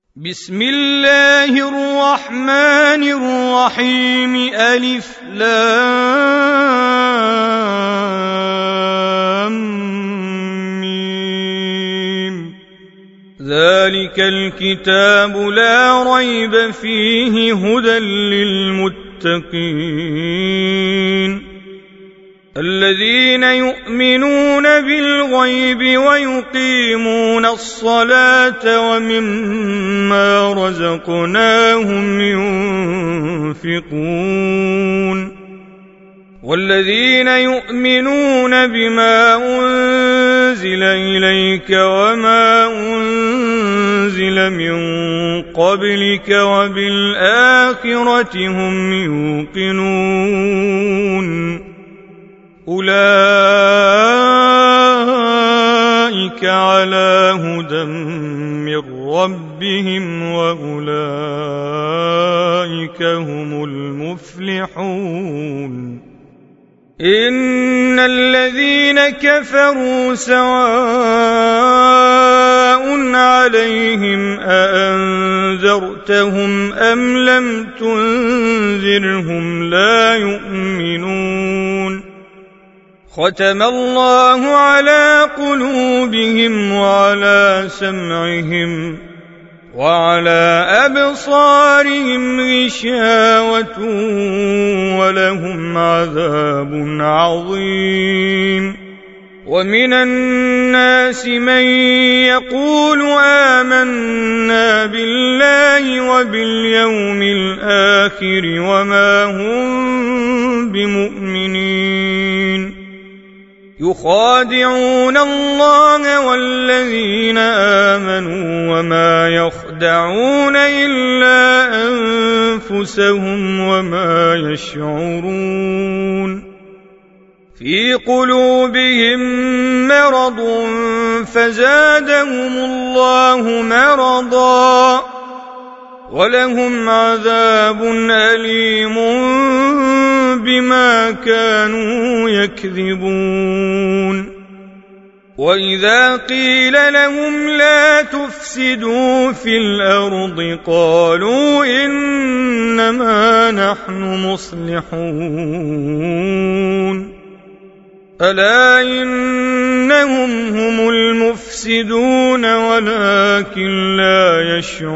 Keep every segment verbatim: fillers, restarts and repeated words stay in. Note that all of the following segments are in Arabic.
بسم الله الرحمن الرحيم ألف لام ميم ذلك الكتاب لا ريب فيه هدى للمتقين الذين يؤمنون بالغيب ويقيمون الصلاة ومما رزقناهم ينفقون والذين يؤمنون بما أنزل إليك وما أنزل من قبلك وبالآخرة هم يوقنون أولئك على هدى من ربهم وأولئك هم المفلحون إن الذين كفروا سواء عليهم أأنذرتهم أم لم تنذرهم لا يؤمنون ختم الله على قلوبهم وعلى سمعهم وعلى أبصارهم غشاوة ولهم عذاب عظيم ومن الناس من يقول آمنا بالله وباليوم الآخر وما هم بمؤمنين يخادعون الله والذين آمنوا وما يخدعون إلا أنفسهم وما يشعرون في قلوبهم مرض فزادهم الله مرضا ولهم عذاب أليم بما كانوا يكذبون وإذا قيل لهم لا تفسدوا في الأرض قالوا إنما نحن مصلحون ألا إنهم هم المفسدون ولكن لا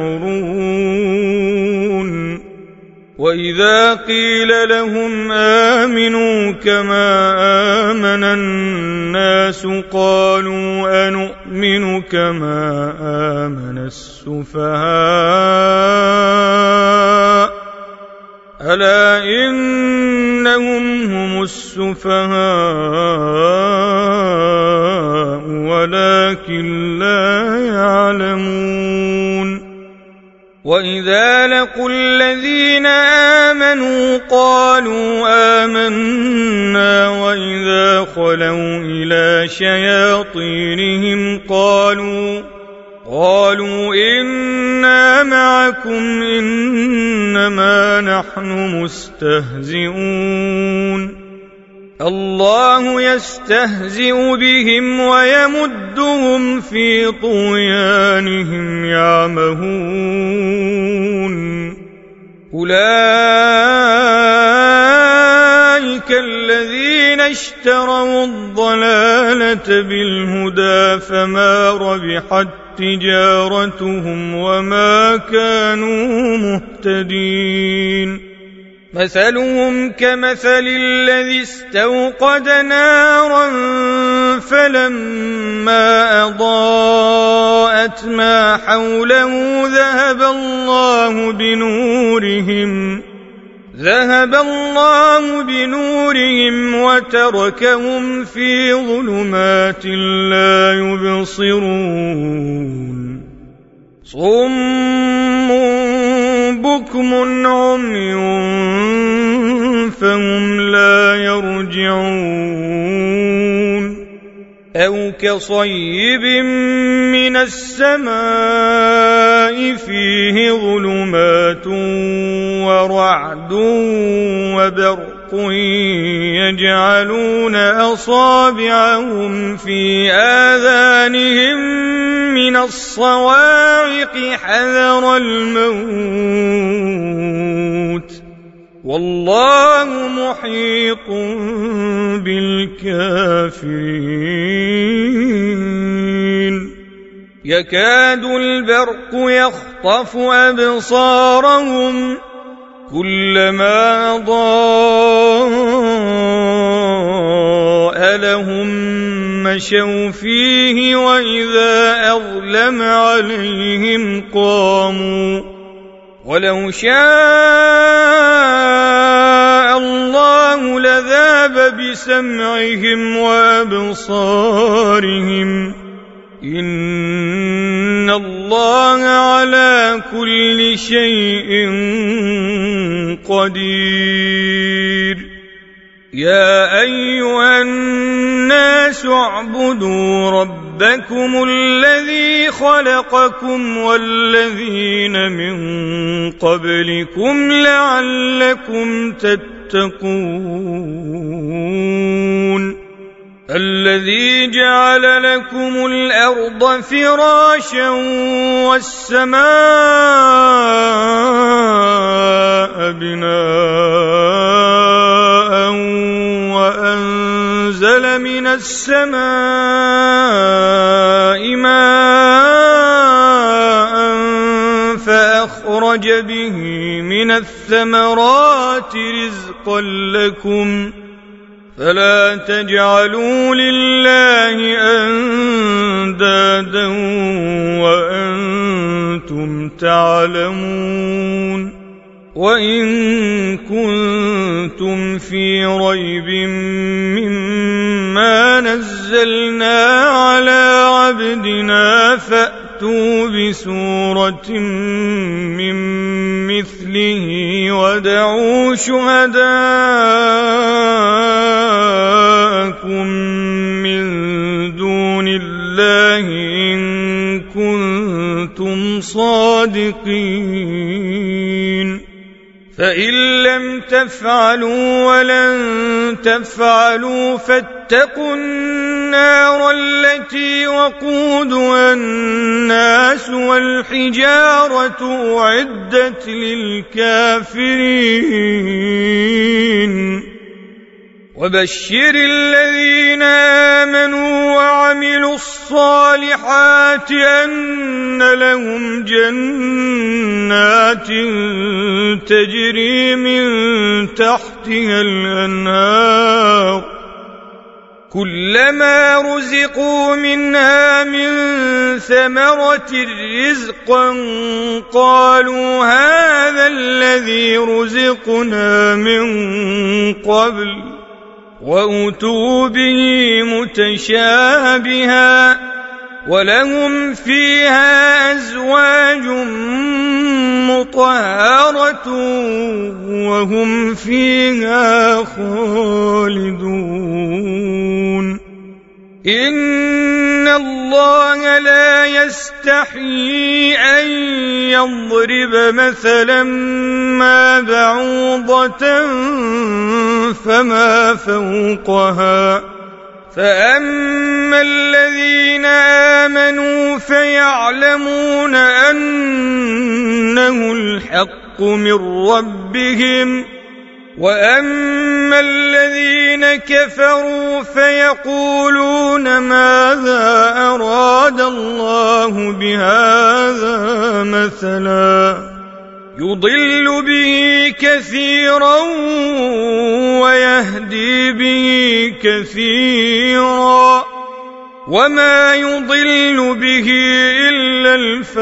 يشعرون وإذا قيل لهم آمنوا كما آمن الناس قالوا أنؤمن كما آمن السفهاء ألا إنهم هم السفهاء ولكن لا يعلمون وإذا لقوا الذين آمنوا قالوا آمنا وإذا خلوا إلى شياطينهم قالوا قالوا إنا معكم إنما نحن مستهزئون الله يستهزئ بهم ويمدهم في طغيانهم يعمهون أولئك الذين اشتروا الضلالة بالهدى فما ربحت تجارتهم وما كانوا مهتدين مثلهم كمثل الذي استوقد نارا فلما أضاءت ما حوله ذهب الله بنورهم ذهب الله بنورهم وتركهم في ظلمات لا يبصرون صم بكم عمي فهم لا يرجعون أو كصيب من السماء فيه ظلمات ورعد وبرق يجعلون أصابعهم في آذانهم من الصواعق حذر الموت والله محيط بالكافرين يكاد البرق يخطف أبصارهم كلما أضاء لهم مشوا فيه وإذا أظلم عليهم قاموا ولو شاء الله لذهب بسمعهم وأبصارهم إن الله على كل شيء قدير يا أيها الناس اعبدوا ربكم الذي خلقكم والذين من قبلكم لعلكم تتقون الذي جعل لكم الأرض فراشا والسماء بناء وأنزل من السماء ماء فأخرج به من الثمرات رزقا لكم فلا تجعلوا لله أندادا وأنتم تعلمون وإن كنتم في ريب مما نزلنا على عبدنا فأتوا بسورة من مثله ودعوا شهداءكم من دون الله إن كنتم صادقين فإن لم تفعلوا ولن تفعلوا فاتقوا النار التي وقودها الناس والحجارة أعدت للكافرين وبشر الذين آمنوا وعملوا الصالحات أن لهم جنات تجري من تحتها الأنهار كلما رزقوا منها من ثمرة رزقا قالوا هذا الذي رزقنا من قبل وأتوا به متشابها ولهم فيها أزواج مطهرة وهم فيها خالدون إن الله لا يستحيي أن يضرب مثلا ما بعوضة فما فوقها فأما الذين آمنوا فيعلمون أنه الحق من ربهم وأما الذين كفروا فيقولون ماذا أراد الله بهذا مثلا يضل به كثيرا ويهدي به كثيرا وما يضل به إلا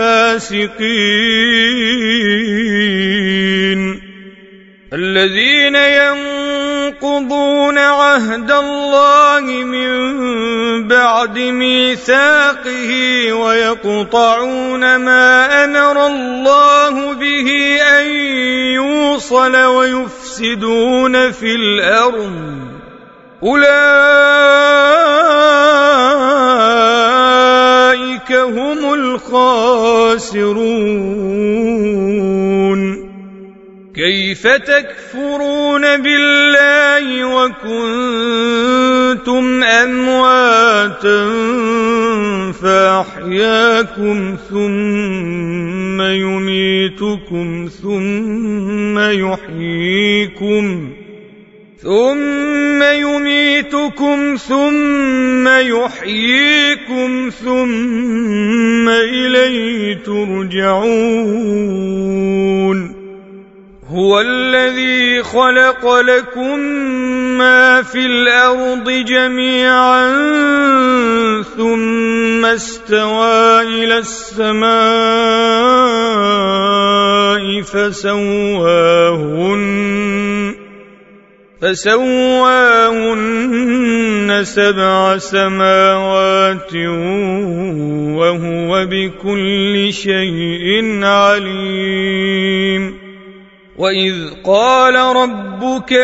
الفاسقين الذين ينقضون عهد الله من بعد ميثاقه ويقطعون ما أمر الله به أن يوصل ويفسدون في الأرض أولئك هم الخاسرون كيف تكفرون بالله وكنتم أمواتا فأحياكم ثم يميتكم ثم يحييكم ثم يميتكم ثم يحييكم ثم إليه ترجعون هو الذي خلق لكم ما في الأرض جميعا ثم استوى إلى السماء فسواهن فسواهن سبع سماوات وهو بكل شيء عليم وإذ قال ربك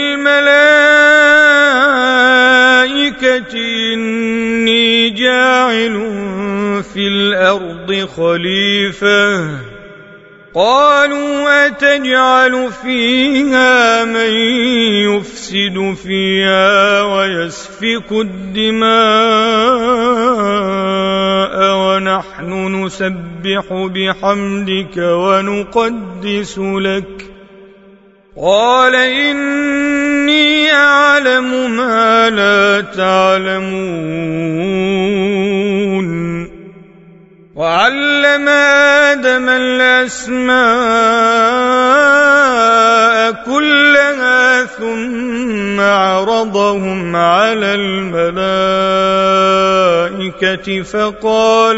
للملائكة إني جاعل في الأرض خليفة قالوا أتجعل فيها من يفسد فيها ويسفك الدماء ونحن نسبح بحمدك ونقدس لك قال إني أعلم ما لا تعلمون وعلم آدم الأسماء كلها ثم عرضهم على الملائكة فقال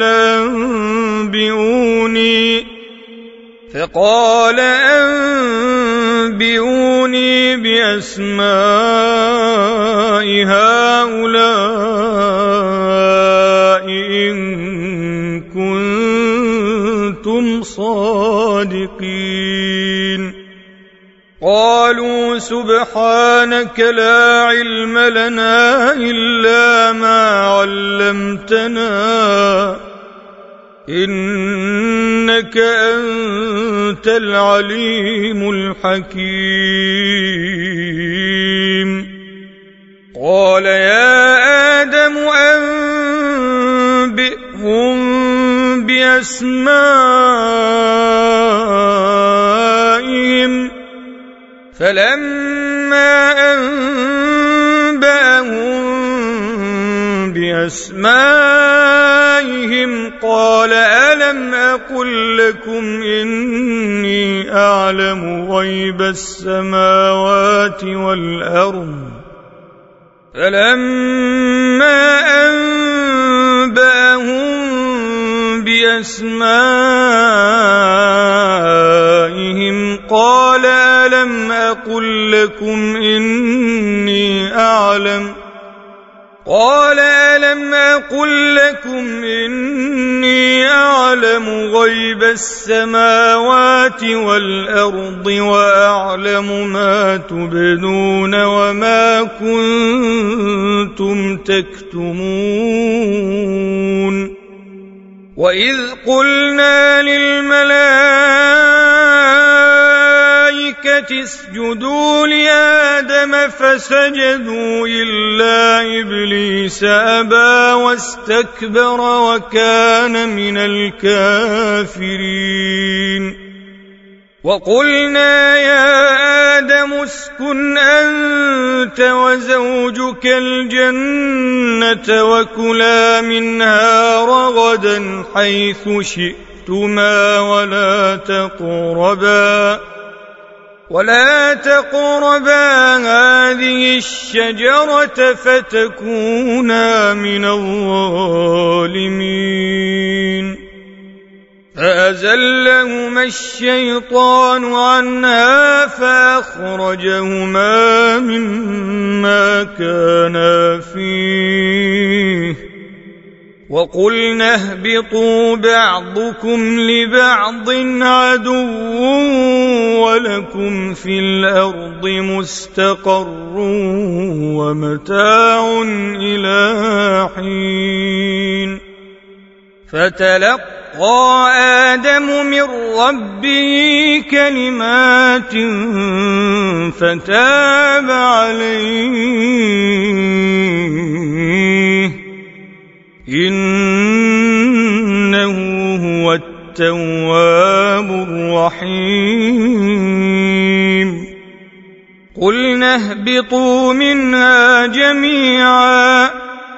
أنبئوني فقال أنبئوني بأسماء هؤلاء إن كنتم صادقين قالوا سبحانك لا علم لنا إلا ما علمتنا إنك أنت العليم الحكيم قال يا آدم أنبئهم بأسمائهم فلما أنبأهم بأسمائهم قال ألم أقل لكم إني أعلم غيب السماوات والأرض فلما أنبأهم بأسمائهم قال ألم أقل لكم إني أعلم قال ألم أقل لكم إني أعلم غيب السماوات والأرض وأعلم ما تبدون وما كنتم تكتمون وإذ قلنا للملائكة اسجدوا لآدم فسجدوا إلا إبليس أبى واستكبر وكان من الكافرين وقلنا يا آدم اسكن أنت وزوجك الجنة وكلا منها رغدا حيث شئتما ولا تقربا ولا تقربا هذه الشجرة فتكونا من الظالمين فأزلهما الشيطان عنها فأخرجهما مما كانا فيه وقلنا اهبطوا بعضكم لبعض عدو ولكم في الأرض مستقر ومتاع إلى حين فتلقى فتلقى آدم من ربه كلمات فتاب عليه إنه هو التواب الرحيم قلنا اهبطوا منها جميعا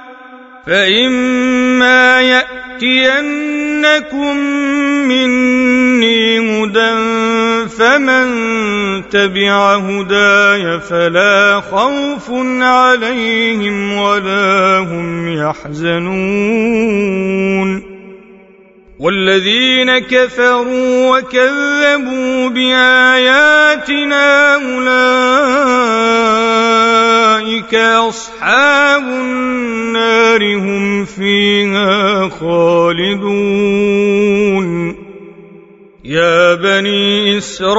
فإما يأتينكم مني هدى فمن تبع هداي فلا خوف عليهم ولا هم يحزنون والذين كفروا وكذبوا بآياتنا أولئك أصحاب النار هم فيها خالدون يا بني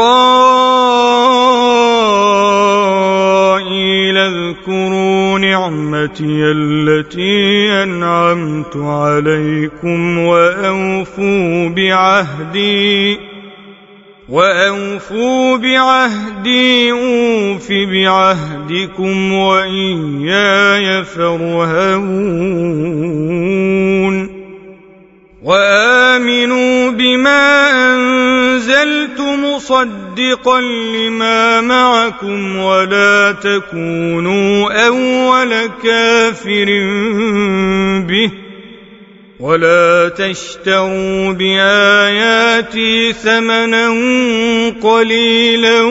إسرائيل اذكروا نعمتي التي أنعمت عليكم وأوفوا بعهدي وأوفوا بعهدي أوف بعهدكم وإياي فارهبون وآمنوا بما أنزلت مصدقا لما معكم ولا تكونوا أول كافر به ولا تشتروا بآياتي ثمنا قليلا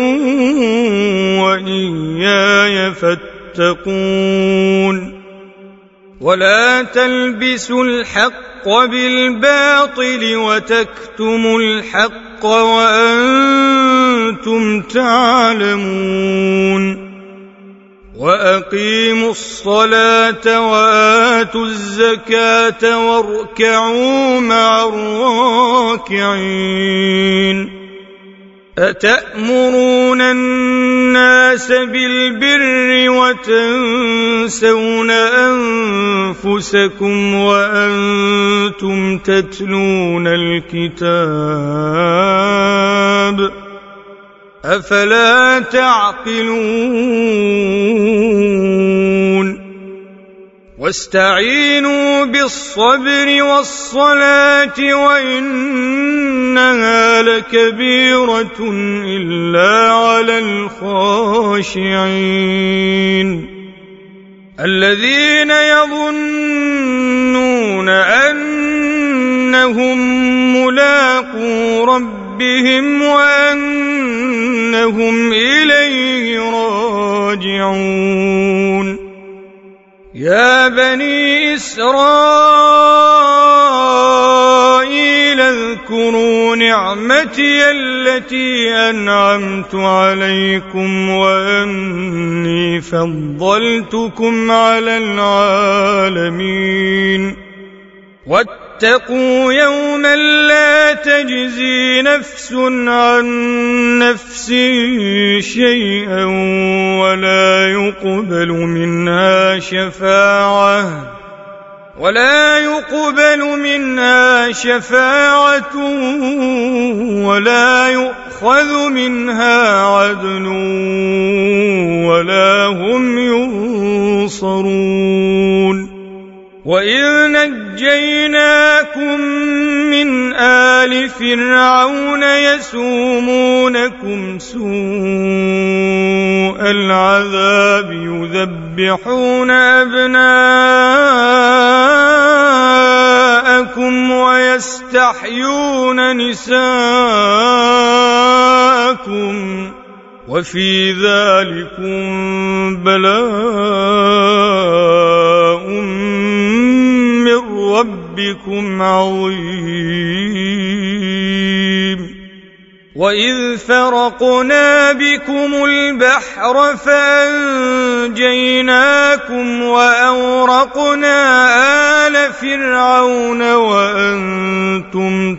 وإياي فاتقون ولا تلبسوا الحق بالباطل وتكتموا الحق وأنتم تعلمون وأقيموا الصلاة وآتوا الزكاة واركعوا مع الراكعين أتأمرون الناس بالبر وتنسون أنفسكم وأنتم تتلون الكتاب أفلا تعقلون واستعينوا بالصبر والصلاة وإنها لكبيرة إلا على الخاشعين الذين يظنون أنهم ملاقو ربهم وأنهم إليه راجعون يا بني إسرائيل اذكروا نعمتي التي أنعمت عليكم وأني فضلتكم على العالمين واتقوا يوما لا تجزي نفس عن نفس شيئا ولا يقبل منها شفاعة ولا يقبل منها شفاعة ولا يؤخذ منها عدل ولا هم ينصرون وإذ نجيناكم من آل فرعون يسومونكم سوء العذاب يذبحون أبناءكم ويستحيون نساءكم وفي ذلكم بلاء من ربكم عظيم وإذ فرقنا بكم البحر فأنجيناكم وأورقنا آل فرعون وأنتم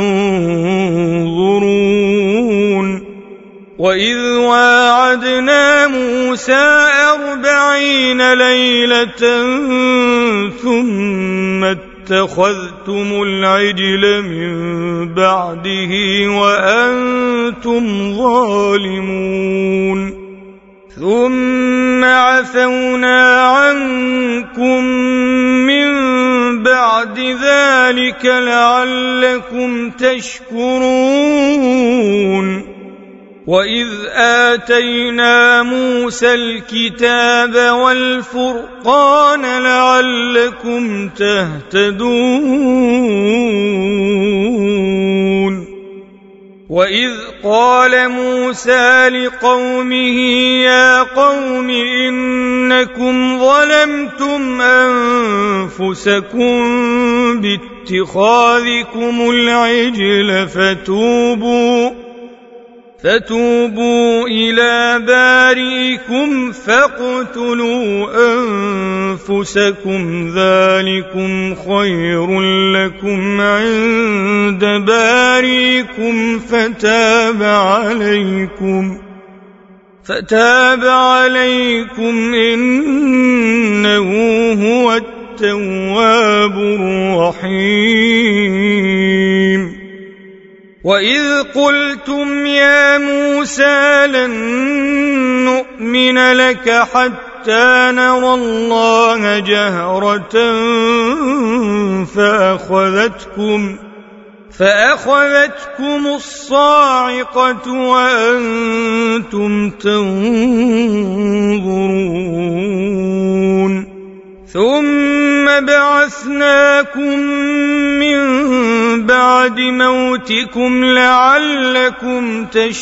تنظرون وإذ واعدنا موسى أربعين ليلة ثم اتخذتم العجل من بعده وأنتم ظالمون ثم عفونا عنكم من بعد ذلك لعلكم تشكرون وإذ آتينا موسى الكتاب والفرقان لعلكم تهتدون وإذ قال موسى لقومه يا قوم إنكم ظلمتم أنفسكم باتخاذكم العجل فتوبوا فتوبوا إلى بارئكم فاقتلوا أنفسكم ذلكم خير لكم عند بارئكم فتاب عليكم فتاب عليكم إنه هو التواب الرحيم وإذ قلتم يا موسى لن نؤمن لك حتى نرى الله جهرة فأخذتكم فأخذتكم الصاعقة وأنتم تنظرون ثم بعثناكم من بعد موتكم لعلكم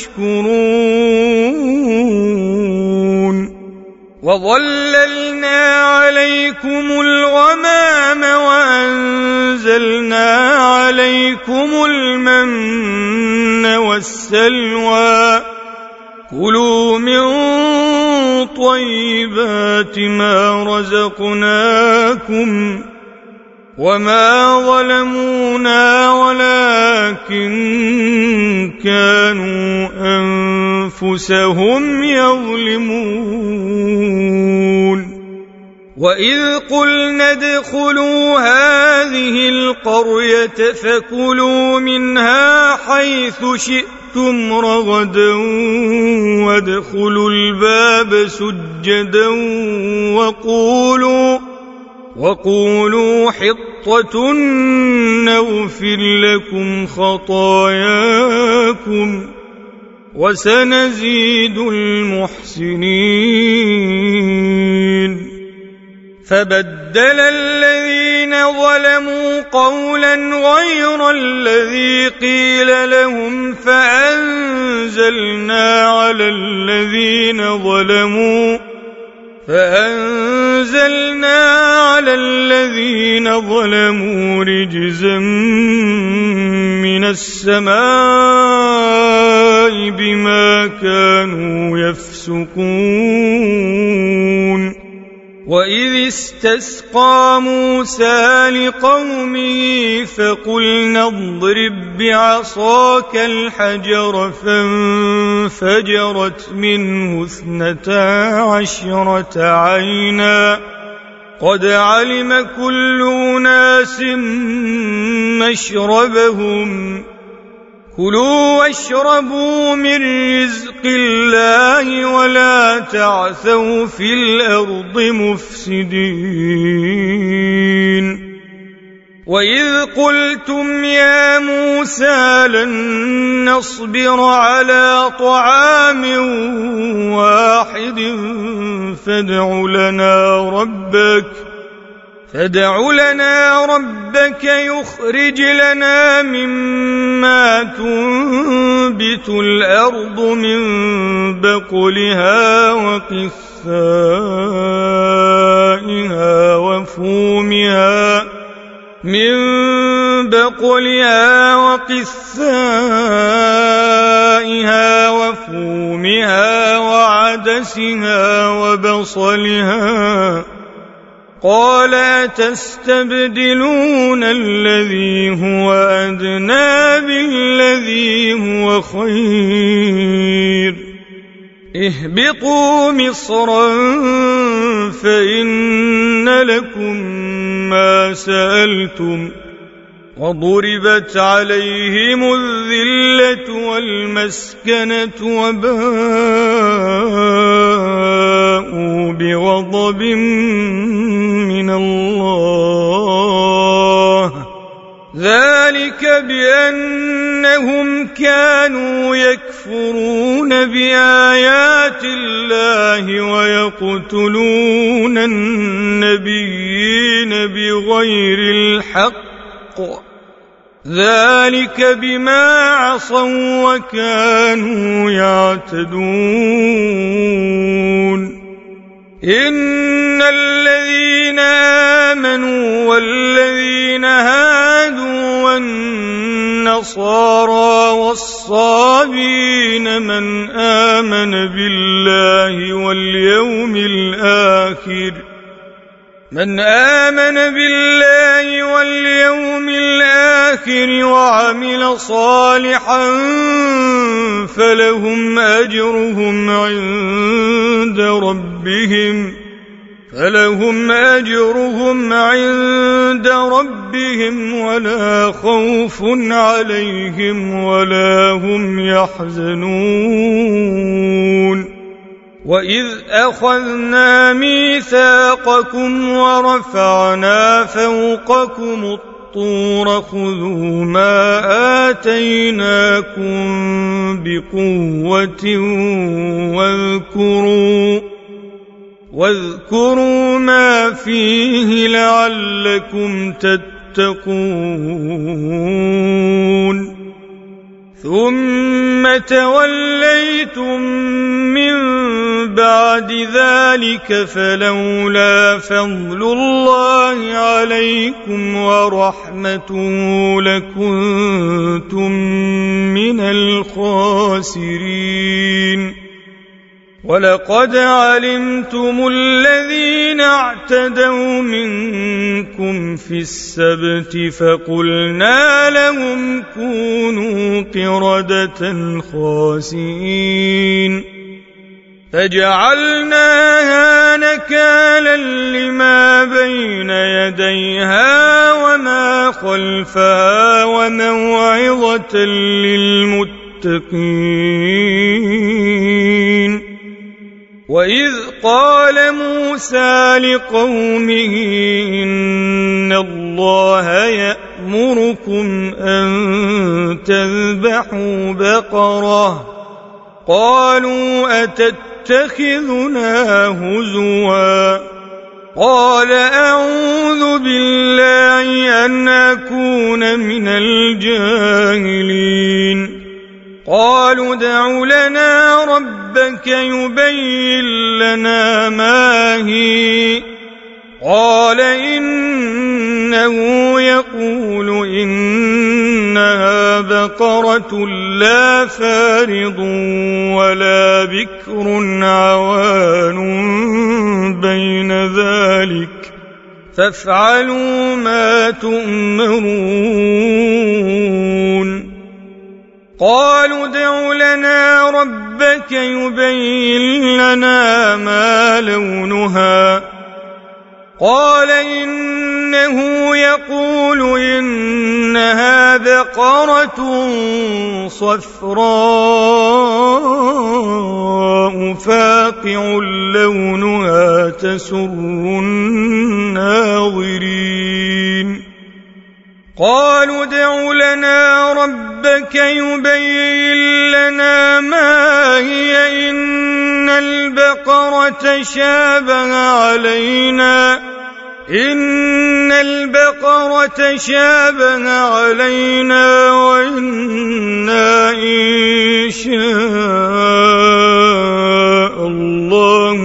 تشكرون وظللنا عليكم الغمام وأنزلنا عليكم المن والسلوى كلوا من طيبات ما رزقناكم وما ظلمونا ولكن كانوا أنفسهم يظلمون وإذ قلنا ادخلوا هذه القرية فكلوا منها حيث شئتم رغدا وادخلوا الباب سجدا وقولوا وقولوا حطة نغفر لكم خطاياكم وسنزيد المحسنين فبدل الذين ظلموا قولا غير الذي قيل لهم فأنزلنا على الذين ظلموا فأنزلنا على الذين ظلموا رجزا من السماء بما كانوا يفسقون وإذ استسقى موسى لقومه فقلنا اضرب بعصاك الحجر فانفجرت منه اثنتا عشرة عينا قد علم كل أناس مشربهم كلوا واشربوا من رزق الله ولا تعثوا في الأرض مفسدين وإذ قلتم يا موسى لن نصبر على طعام واحد فادع لنا ربك فادع لنا ربك يخرج لنا مما تنبت الأرض من بقلها وقثائها وفومها من بقلها وقثائها وفومها وعدسها وبصلها قال تستبدلون الذي هو أدنى بالذي هو خير اهبطوا مصرا فإن لكم ما سألتم وضربت عليهم الذلة والمسكنة وباءوا بغضب من الله ذلك بأنهم كانوا يكفرون بآيات الله ويقتلون النبيين بغير الحق ذلك بما عصوا وكانوا يعتدون إن الذين آمنوا والذين هادوا والنصارى والصابين من آمن بالله واليوم الآخر من آمن بالله واليوم الآخر وعمل صالحا فلهم أجرهم عند ربهم فلهم أجرهم عند ربهم ولا خوف عليهم ولا هم يحزنون وإذ أخذنا ميثاقكم ورفعنا فوقكم الطور خذوا ما آتيناكم بقوة واذكروا واذكروا ما فيه لعلكم تتقون ثم توليتم من بعد ذلك فلولا فضل الله عليكم ورحمته لكنتم من الخاسرين ولقد علمتم الذين اعتدوا منكم في السبت فقلنا لهم كونوا قردة خاسئين فجعلناها نكالا لما بين يديها وما خلفها وموعظة للمتقين وإذ قال موسى لقومه إن الله يأمركم أن تذبحوا بقرة قالوا أتتخذنا هزوا قال أعوذ بالله أن أكون من الجاهلين قالوا ادع لنا ربك يبين لنا ما هي قال إنه يقول إنها بقرة لا فارض ولا بكر عوان بين ذلك فافعلوا ما تؤمرون قالوا ادع لنا ربك يبين لنا ما لونها قال إنه يقول إنها بقرة صفراء فاقع لونها تسر الناظرين قالوا ادع لنا ربك يبين لنا ما هي إن البقرة شابه علينا إن البقرة شابه علينا وإنا إن شاء الله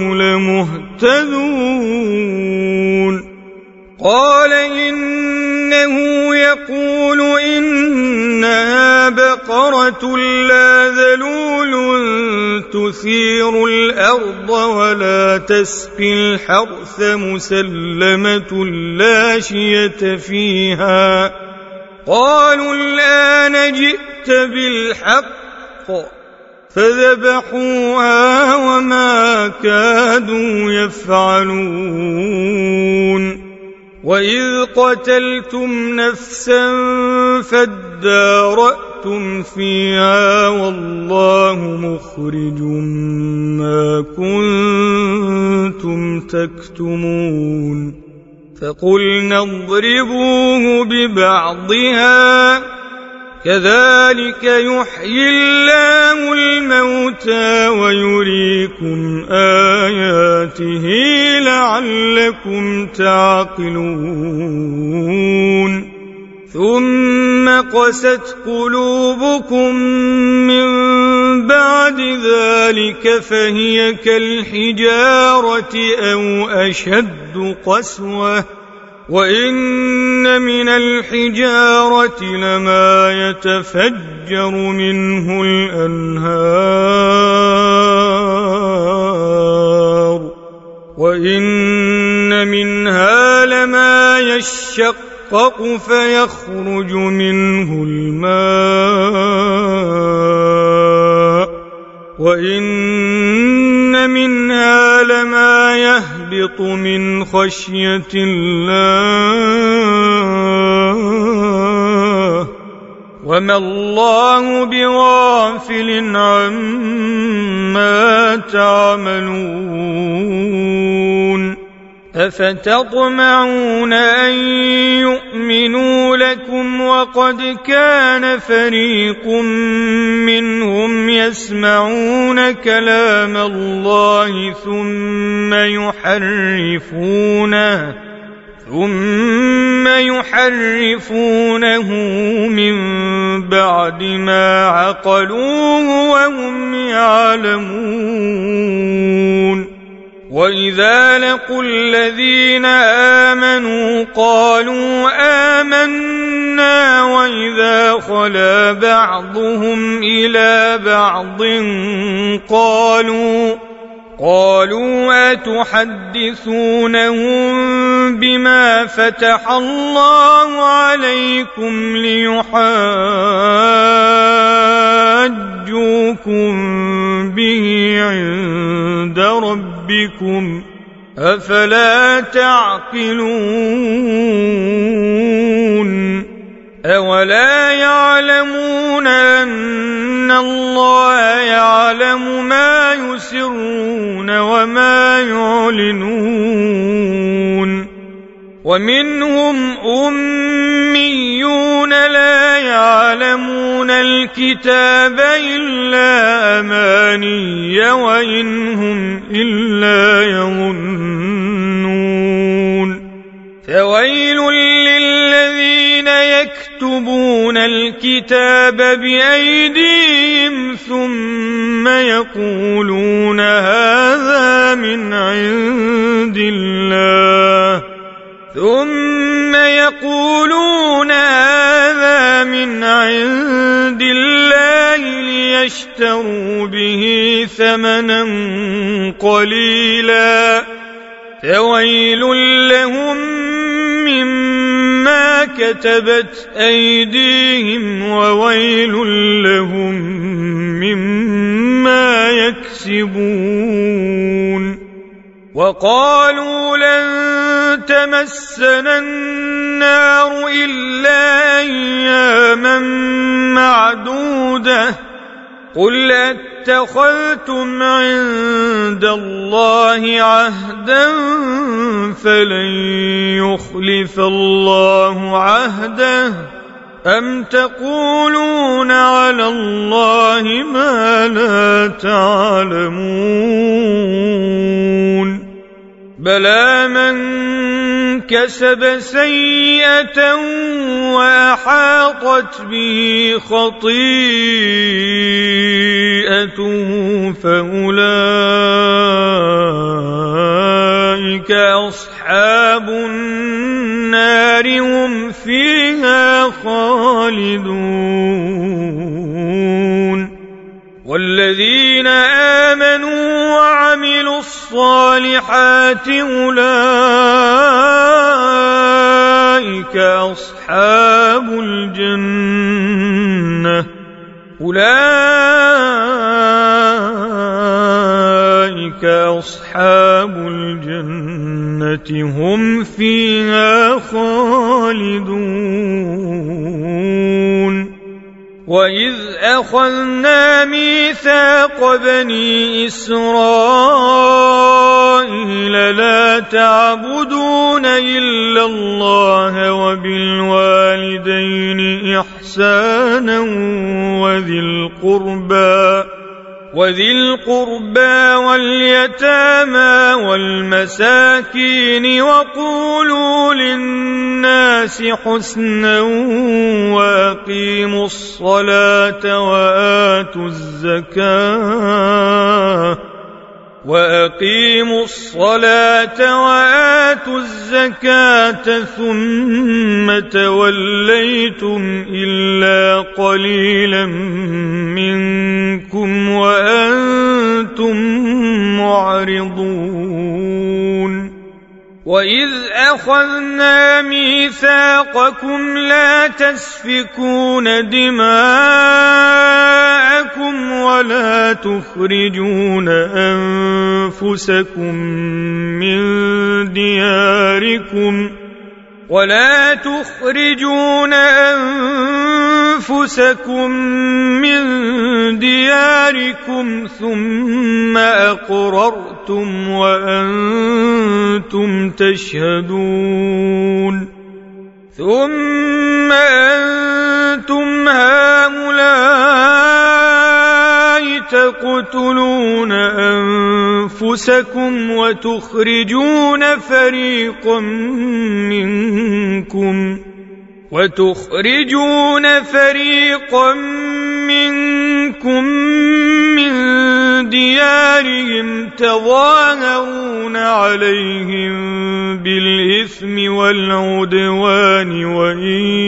لمهتدون قال إنه يقول إنها بقرة لا ذلول تثير الأرض ولا تسقي الحرث مسلمة لا شية فيها قالوا الآن جئت بالحق فذبحوها وما كادوا يفعلون وإذ قتلتم نفسا فادارأتم فيها والله مخرج ما كنتم تكتمون فقلنا اضربوه ببعضها كذلك يحيي الله الموتى ويريكم آياته لعلكم تعقلون ثم قست قلوبكم من بعد ذلك فهي كالحجارة أو أشد قسوة وإن من الحجارة لما يتفجر منه الأنهار وإن منها لما يشقق فيخرج منه الماء وإن منها لما يهبط من خشية الله وما الله بغافل عما تعملون أفتطمعون أن يؤمنوا لكم وقد كان فريق منهم يسمعون كلام الله ثم يحرفونه ثم يحرفونه من بعد ما عقلوه وهم يعلمون وإذا لقوا الذين آمنوا قالوا آمنا وإذا خلا بعضهم إلى بعض قالوا قالوا أتحدثونهم بما فتح الله عليكم ليحاجوكم به عند ربكم أفلا تعقلون أولا يعلمون أن الله يعلم ما يسرون وما يعلنون ومنهم أميون لا يعلمون الكتاب إلا أماني وإن هم إلا يظنون فويل للذين يكتبون الكتاب بأيديهم ثم يقولون هذا من عند الله ثم يقولون هذا من عند الله ليشتروا به ثمنا قليلا فويل لهم مما كتبت أيديهم وويل لهم مما يكسبون وقالوا لن تمسنا النار إلا أياما معدودة قل اتخذتم عند الله عهدا فلن يخلف الله عهده أم تقولون على الله ما لا تعلمون بلى من كسب سيئة وأحاطت به خطيئته فأولئك أصحاب النار هم فيها خالدون والذين آمنوا وعملوا الصالحات أولئك أصحاب الجنة أولئك أصحاب الجنة هم فيها ميثاق بني إسرائيل لا تعبدون إلا الله وبالوالدين إحسانا وذي القربى وذي القربى واليتامى والمساكين وقولوا للناس حسنا وأقيموا الصلاة وآتوا الزكاة وأقيموا الصلاة وآتوا الزكاة ثم توليتم إلا قليلا منكم وأنتم معرضون وإذ أخذنا ميثاقكم لا تسفكون دماءكم ولا تخرجون أنفسكم من دياركم ولا تخرجون أنفسكم من دياركم ثم أقررتم وأنتم تشهدون ثم أنتم هؤلاء تقتلون أنفسكم وتخرجون فريقا منكم وتخرجون فريقا منكم من ديارهم تظاهرون عليهم بالإثم والعدوان وإن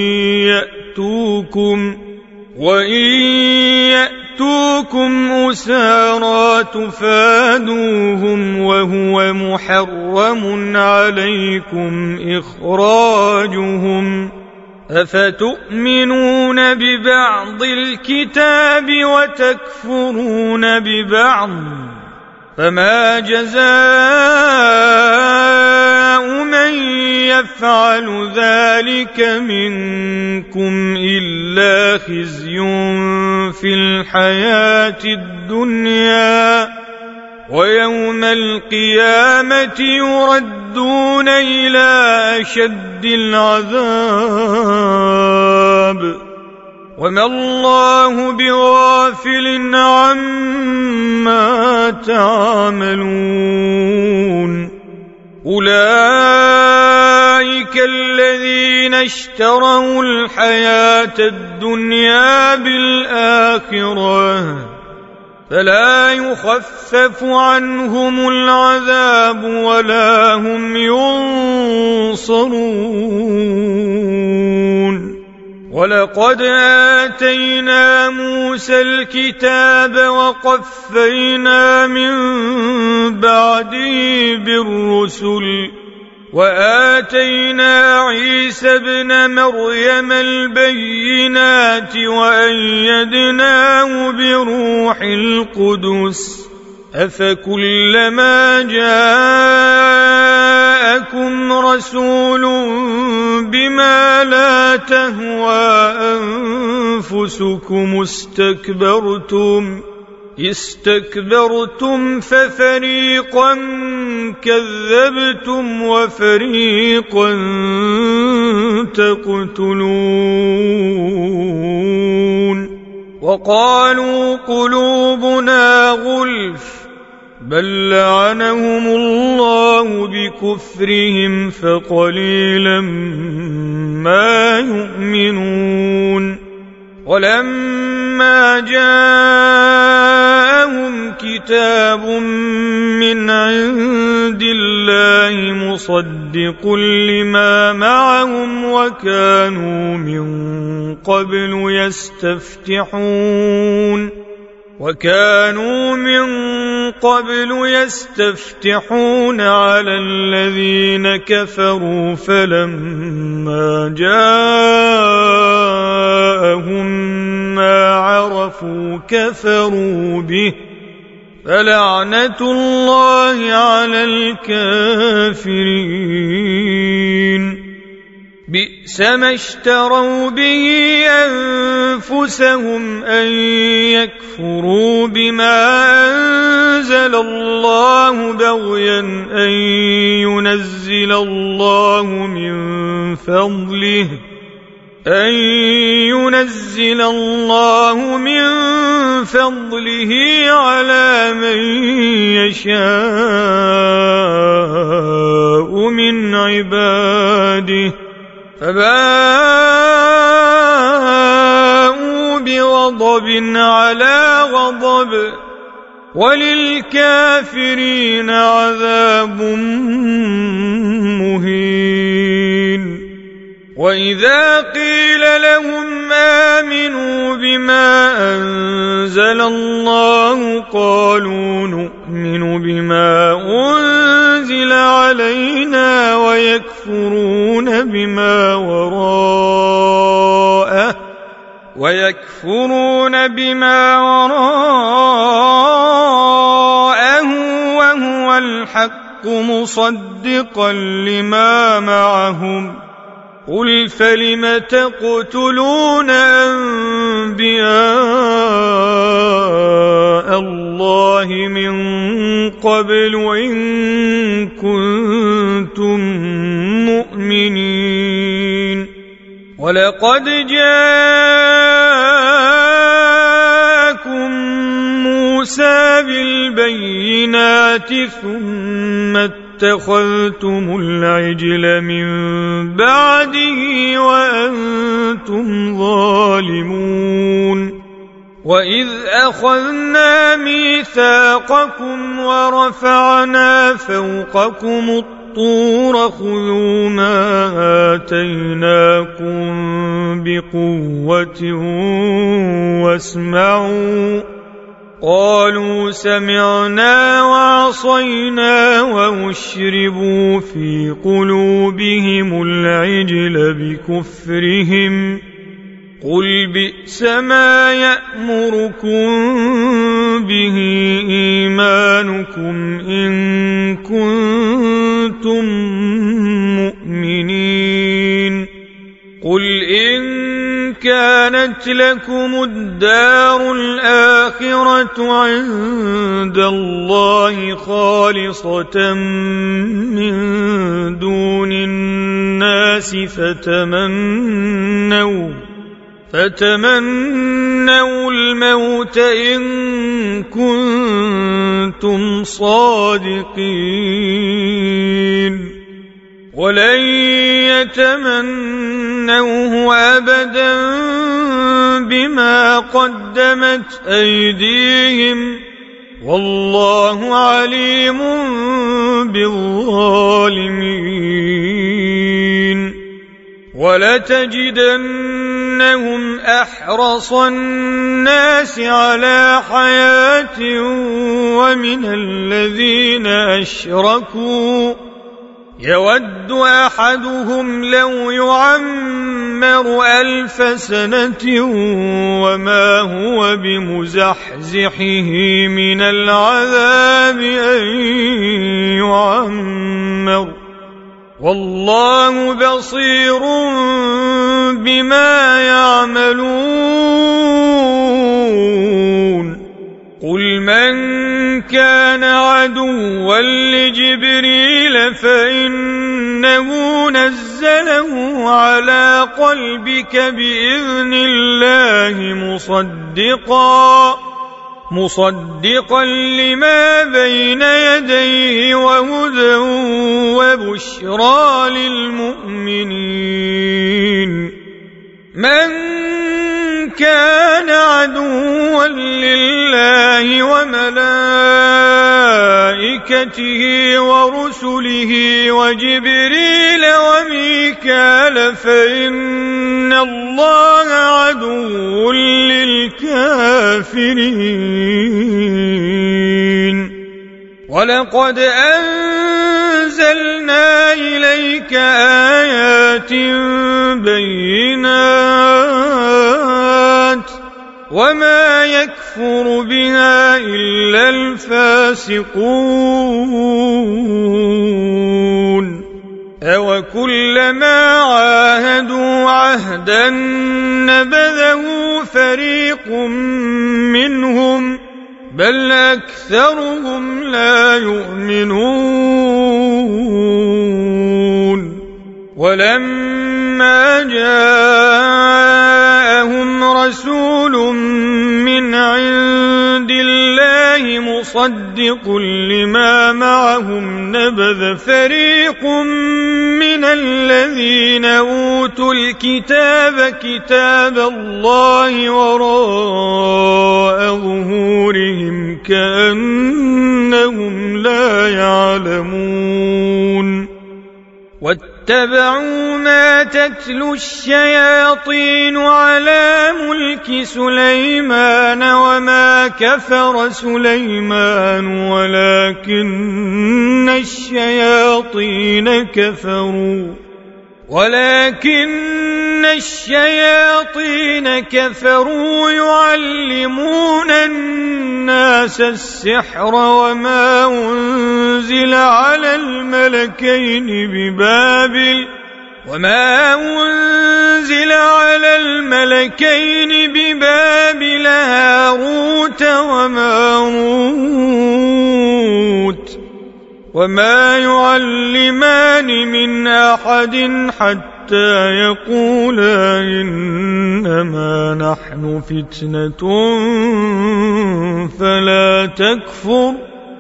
يأتوكم وإن يأتوكم أسارى تفادوهم وهو محرم عليكم إخراجهم أفتؤمنون ببعض الكتاب وتكفرون ببعض فما جزاء من يفعل ذلك منكم إلا خزي في الحياة الدنيا ويوم القيامة يردون إلى أشد العذاب وما الله بغافل عما تعملون أولئك الذين اشتروا الحياة الدنيا بالآخرة فلا يخفف عنهم العذاب ولا هم ينصرون ولقد آتينا موسى الكتاب وقفينا من بعده بالرسل وآتينا عيسى ابن مريم البينات وأيدناه بروح القدس أفكلما جاءكم رسول بما لا تهوى أنفسكم استكبرتم استكبرتم ففريقا كذبتم وفريقا تقتلون وقالوا قلوبنا غلف بل لعنهم الله بكفرهم فقليلا ما يؤمنون ولما جاءهم كتاب من عند الله مصدق لما معهم وكانوا من قبل يستفتحون وكانوا من قبل يستفتحون على الذين كفروا فلما جاءهم ما عرفوا كفروا به فلعنة الله على الكافرين بئس ما اشتروا به أنفسهم أن يكفروا ليكفروا بما أنزل الله بغيا أن ينزل الله من فضله أن ينزل الله من فضله على من يشاء من عباده فباءوا بغضب على غضب وللكافرين عذاب مهين. وإذا قيل لهم آمنوا بما أنزل الله قالوا نؤمن بما أنزل علينا ويكفرون بما وراءه ويكفرون بما وراءه وهو الحق مصدقا لما معهم قل فلم تقتلون أنبياء الله من قبل إن كنتم مؤمنين ولقد جاءكم موسى بالبينات ثم اتخذتم العجل من بعده وأنتم ظالمون. وإذ أخذنا ميثاقكم ورفعنا فوقكم الطور خذوا ما آتيناكم بقوة واسمعوا قالوا سمعنا وعصينا وأشربوا في قلوبهم العجل بكفرهم قل بئس ما يأمركم به إيمانكم إن كنتم مؤمنين. قل إن كانت لكم الدار الآخرة عند الله خالصة من دون الناس فتمنوا فتمنوا الموت إن كنتم صادقين ولن يتمنوه أبدا بما قدمت أيديهم والله عليم بالظالمين. ولتجدنهم أحرص الناس على حياة ومن الذين أشركوا يود أحدهم لو يعمر ألف سنة وما هو بمزحزحه من العذاب أن يعمر والله بصير بما يعملون. قل من كان عدوا لجبريل فإنه نزله على قلبك بإذن الله مصدقا مصدقا لما بين يديه وهدى وبشرى للمؤمنين. من كان عدوا لله وملائكته ورسله وجبريل وميكال فإن الله عدو للكافرين. ولقد أنزلنا إليك آيات بينات وما يكفر بها إلا الفاسقون. أوكلما عاهدوا عهدا نبذه فريق فريق منهم بل أكثرهم لا يؤمنون ولما جاءهم رسول من عند الله مصدق لما معهم نبذ فريق من الذين أوتوا الكتاب كتاب الله وراء ظهورهم كأنهم لا يعلمون واتبعوا ما تتلو الشياطين على ملك سليمان وما كفر سليمان ولكن الشياطين كفروا ولكن الشياطين كفروا يعلمون الناس السحر وما أنزل على الملكين ببابل وما أنزل على الملكين ببابل هاروت وماروت وما يعلمان من أحد حتى يقولا إنما نحن فتنة فلا تكفر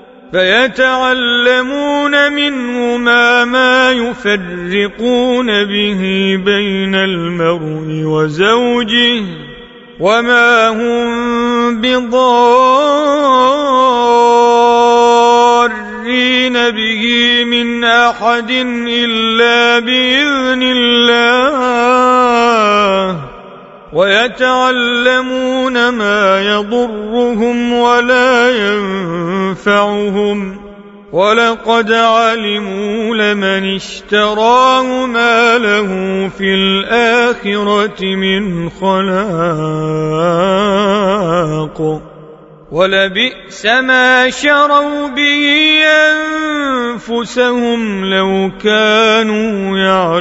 فيتعلمون منهما ما يفرقون به بين المرء وزوجه وما هم بضارين به من أحد إلا بإذن الله ويتعلمون ما يضرهم ولا ينفعهم ولقد علموا لمن اشتراه ما له في الآخرة من خلاق ولبئس ما شروا به أنفسهم لو كانوا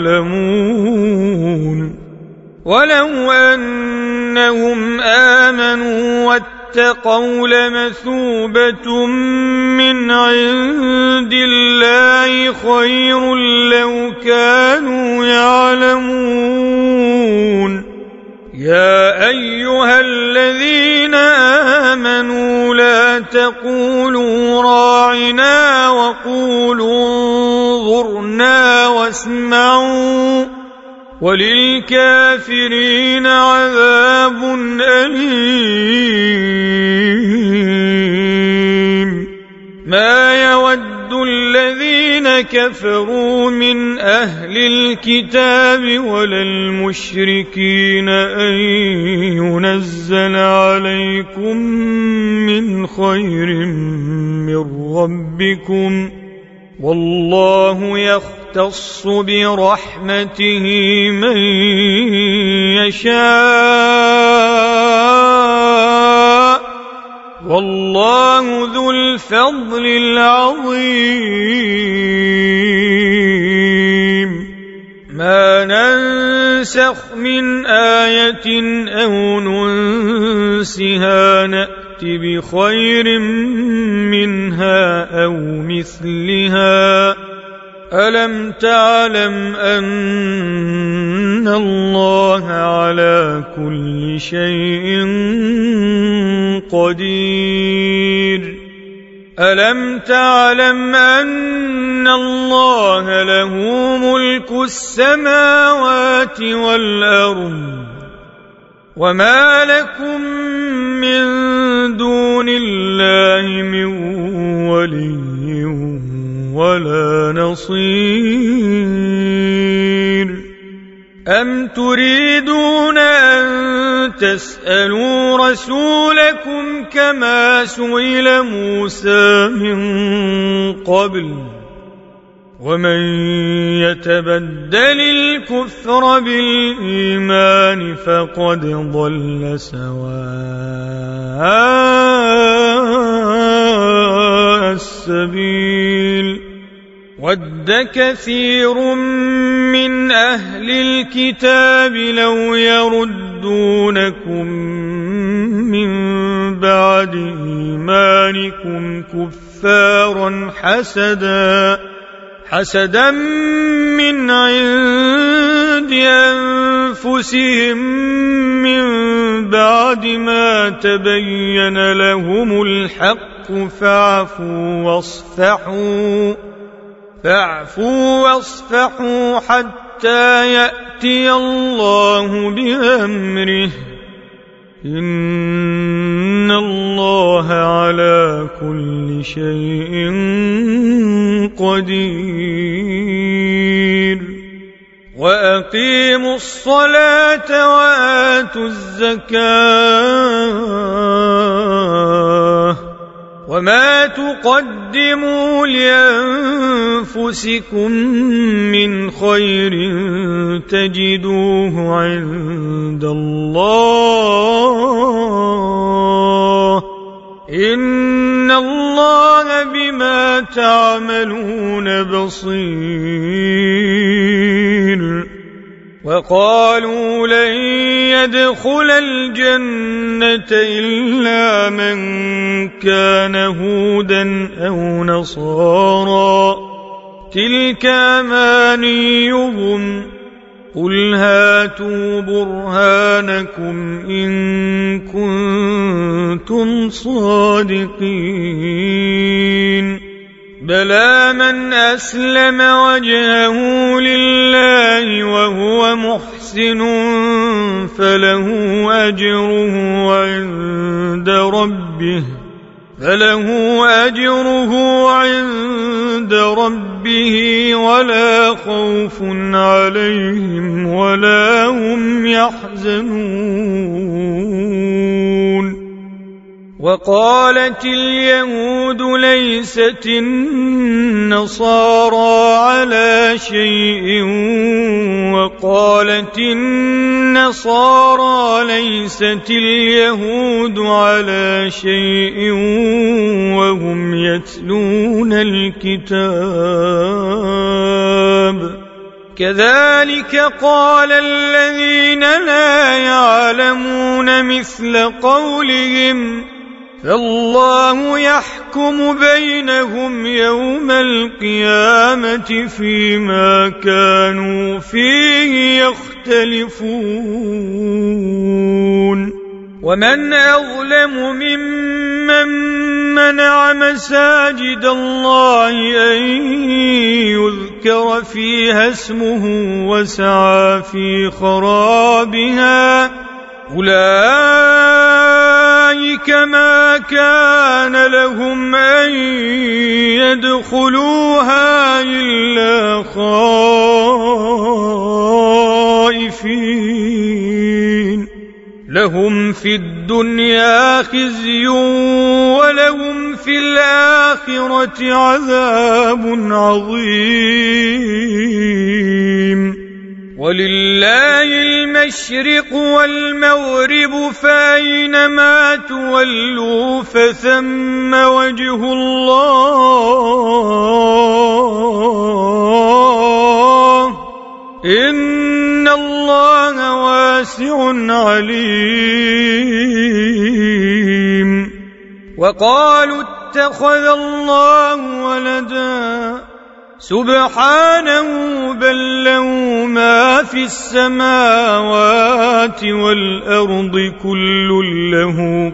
يعلمون ولو أنهم آمنوا واتقوا لمثوبة من عند الله خير لو كانوا يعلمون يا أيها الذين آمنوا لا تقولوا راعنا وقولوا انظرنا واسمعوا وللكافرين عذاب أليم ما يود الذين كفروا من أهل الكتاب ولا المشركين أن ينزل عليكم من خير من ربكم والله يختص برحمته من يشاء والله ذو الفضل العظيم ما ننسخ من آية أو ننسها نأتي بخير منها أو مثلها ألم تعلم أن الله على كل شيء قدير ألم تعلم أن الله له ملك السماوات والأرض وما لكم من دون الله من ولي ولا نصير أم تريدون أن تسألوا رسولكم كما سئل موسى من قبل ومن يتبدل الكفر بالإيمان فقد ضل سواء السبيل ود كثير من أهل الكتاب لو يردونكم بعد إيمانكم كفارا حسدا حسدا من عند أنفسهم من بعد ما تبين لهم الحق فاعفوا واصفحوا فاعفوا واصفحوا حتى يأتي الله بأمره إن الله على كل شيء قدير وأقيموا الصلاة وآتوا الزكاة وما تقدموا لأنفسكم من خير تجدوه عند الله إن الله بما تعملون بصير وقالوا لن يدخل الجنة إلا من كان هودا أو نصارى تلك أمانيهم قل هاتوا برهانكم إن كنتم صادقين بلى من أسلم وجهه لله وهو محسن فله أجره عند ربه فله أجره عند ربه ولا خوف عليهم ولا هم يحزنون وقالت اليهود ليست النصارى على شيء وقالت النصارى ليست اليهود على شيء وهم يتلون الكتاب كذلك قال الذين لا يعلمون مثل قولهم فالله يحكم بينهم يوم القيامة فيما كانوا فيه يختلفون ومن أظلم ممن منع مساجد الله أن يذكر فيها اسمه وسعى في خرابها أولئك ما كان لهم أن يدخلوها إلا خائفين لهم في الدنيا خزي ولهم في الآخرة عذاب عظيم ولله المشرق والمغرب فأينما تولوا فثم وجه الله إن الله واسع عليم وقالوا اتخذ الله ولدا سبحانه بل له ما في السماوات والأرض كل له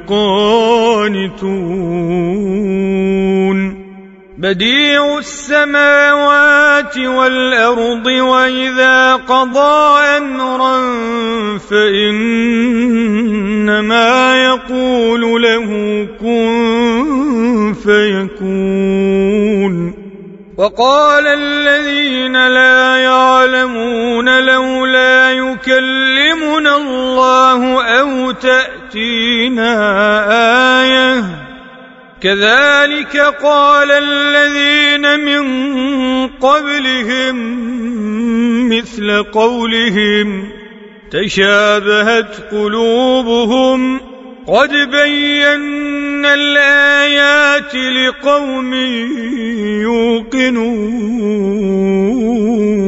قانتون بديع السماوات والأرض وإذا قضى أمرا فإنما يقول له كن فيكون وقال الذين لا يعلمون لولا يكلمنا الله أو تأتينا آية كذلك قال الذين من قبلهم مثل قولهم تشابهت قلوبهم قد بينا الآيات لقوم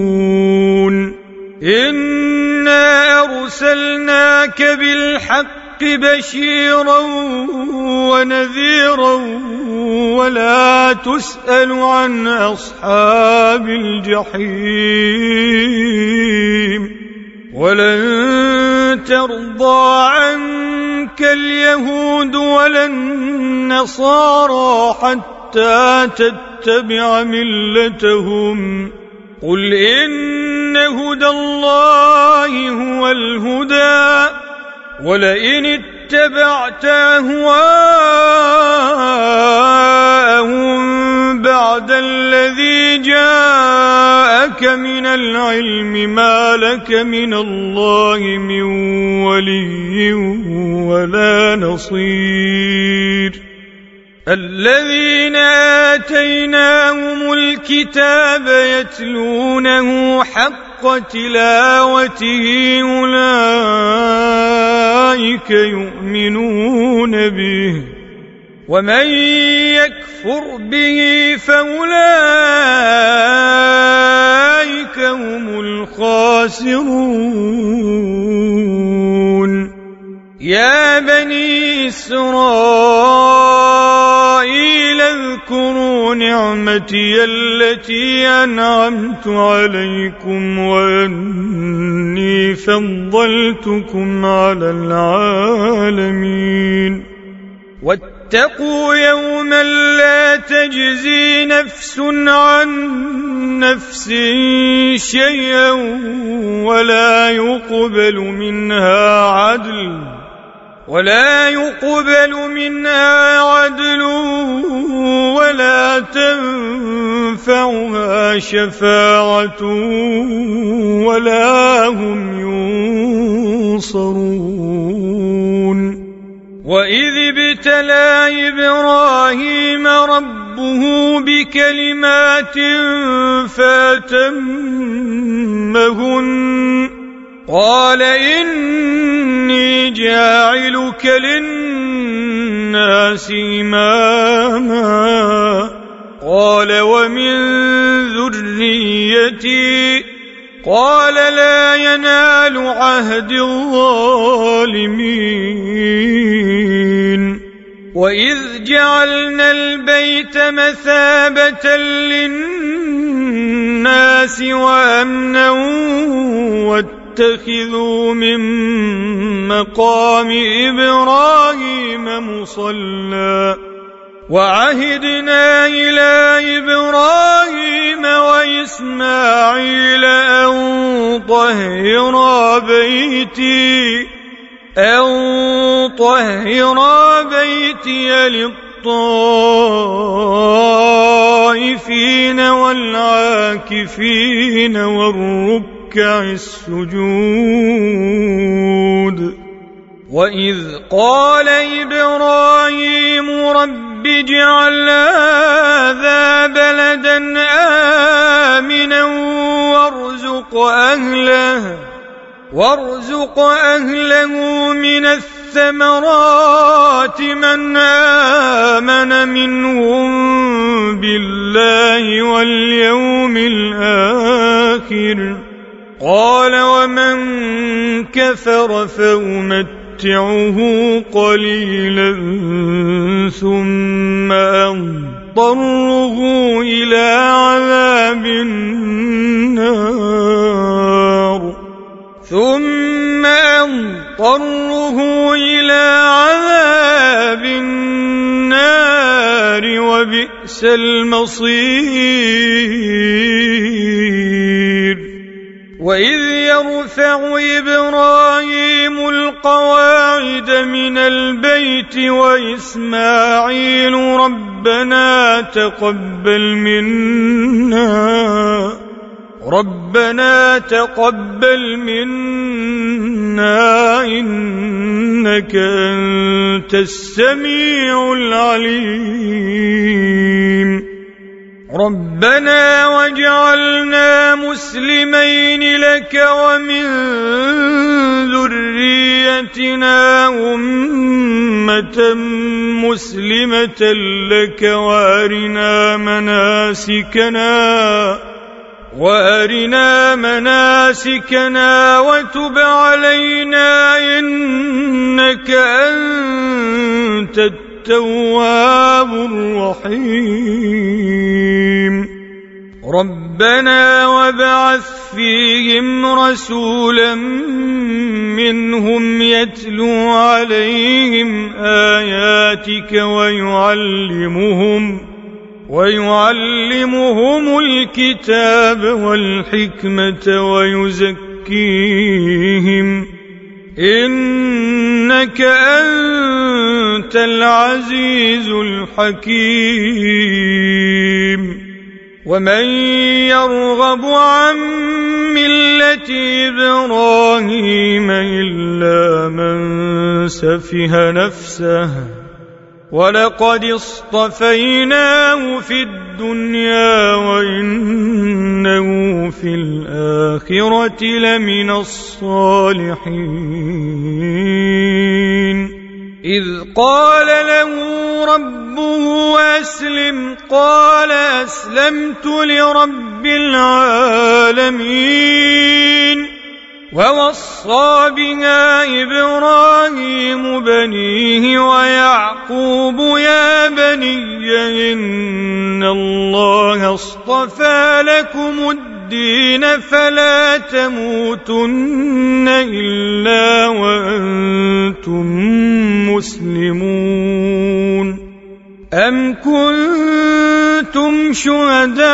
يوقنون إنا أرسلناك بالحق بشيرا ونذيرا ولا تسأل عن أصحاب الجحيم ولن ترضى عنك اليهود ولا النصارى حتى تتبع ملتهم قل إن هدى الله هو الهدى ولئن اتبعت أهواءهم بعد الذي جاءك من العلم ما لك من الله من ولي ولا نصير الذين آتيناهم الكتاب يتلونه حق تلاوته أولئك يؤمنون به ومن يكفر به فأولئك هم الخاسرون يا بني إسرائيل اذكروا نعمتي التي أنعمت عليكم وأني فضلتكم على العالمين واتقوا يوما لا تجزي نفس عن نفس شيئا ولا يقبل منها عدل ولا يقبل منها عدل ولا تنفعها شفاعة ولا هم ينصرون وإذ ابتلى إبراهيم ربه بكلمات فأتمهن قال إني جاعلك للناس إماما قال ومن ذريتي قال لا ينال عهد الظالمين وإذ جعلنا البيت مثابة للناس وأمنا واتخذوا من مقام إبراهيم مصلى وعهدنا إلى إبراهيم وإسماعيل أن طهرا بيتي أن طهرا بيتي للطائفين والعاكفين والركع السجود وإذ قال إبراهيم رب اجعل هذا بلدا آمنا وارزق أهله وارزق أهله من الثمرات من آمن منهم بالله واليوم الآخر قال ومن كفر فأمتعه قليلا ثم أضطره إلى عذاب النار ثم أضطره إلى عذاب النار وبئس المصير وإذ يرفع إبراهيم القواعد من البيت وإسماعيل ربنا تقبل منا ربنا تقبل منا إنك أنت السميع العليم ربنا واجعلنا مسلمين لك ومن ذريتنا أمة مسلمة لك وأرنا مناسكنا وأرنا مناسكنا وتب علينا إنك أنت التواب الرحيم ربنا وابعث فيهم رسولا منهم يتلو عليهم آياتك ويعلمهم ويعلمهم الكتاب والحكمة ويزكيهم إنك أنت العزيز الحكيم ومن يرغب عن ملة إبراهيم إلا من سفه نفسه ولقد اصطفيناه في الدنيا وإنه في الآخرة لمن الصالحين إذ قال له ربه أسلم قال أسلمت لرب العالمين ووصى بها إبراهيم بنيه ويعقوب يا بني إن الله اصطفى لكم الدين فلا تموتن إلا وأنتم مسلمون أم كنتم شهداء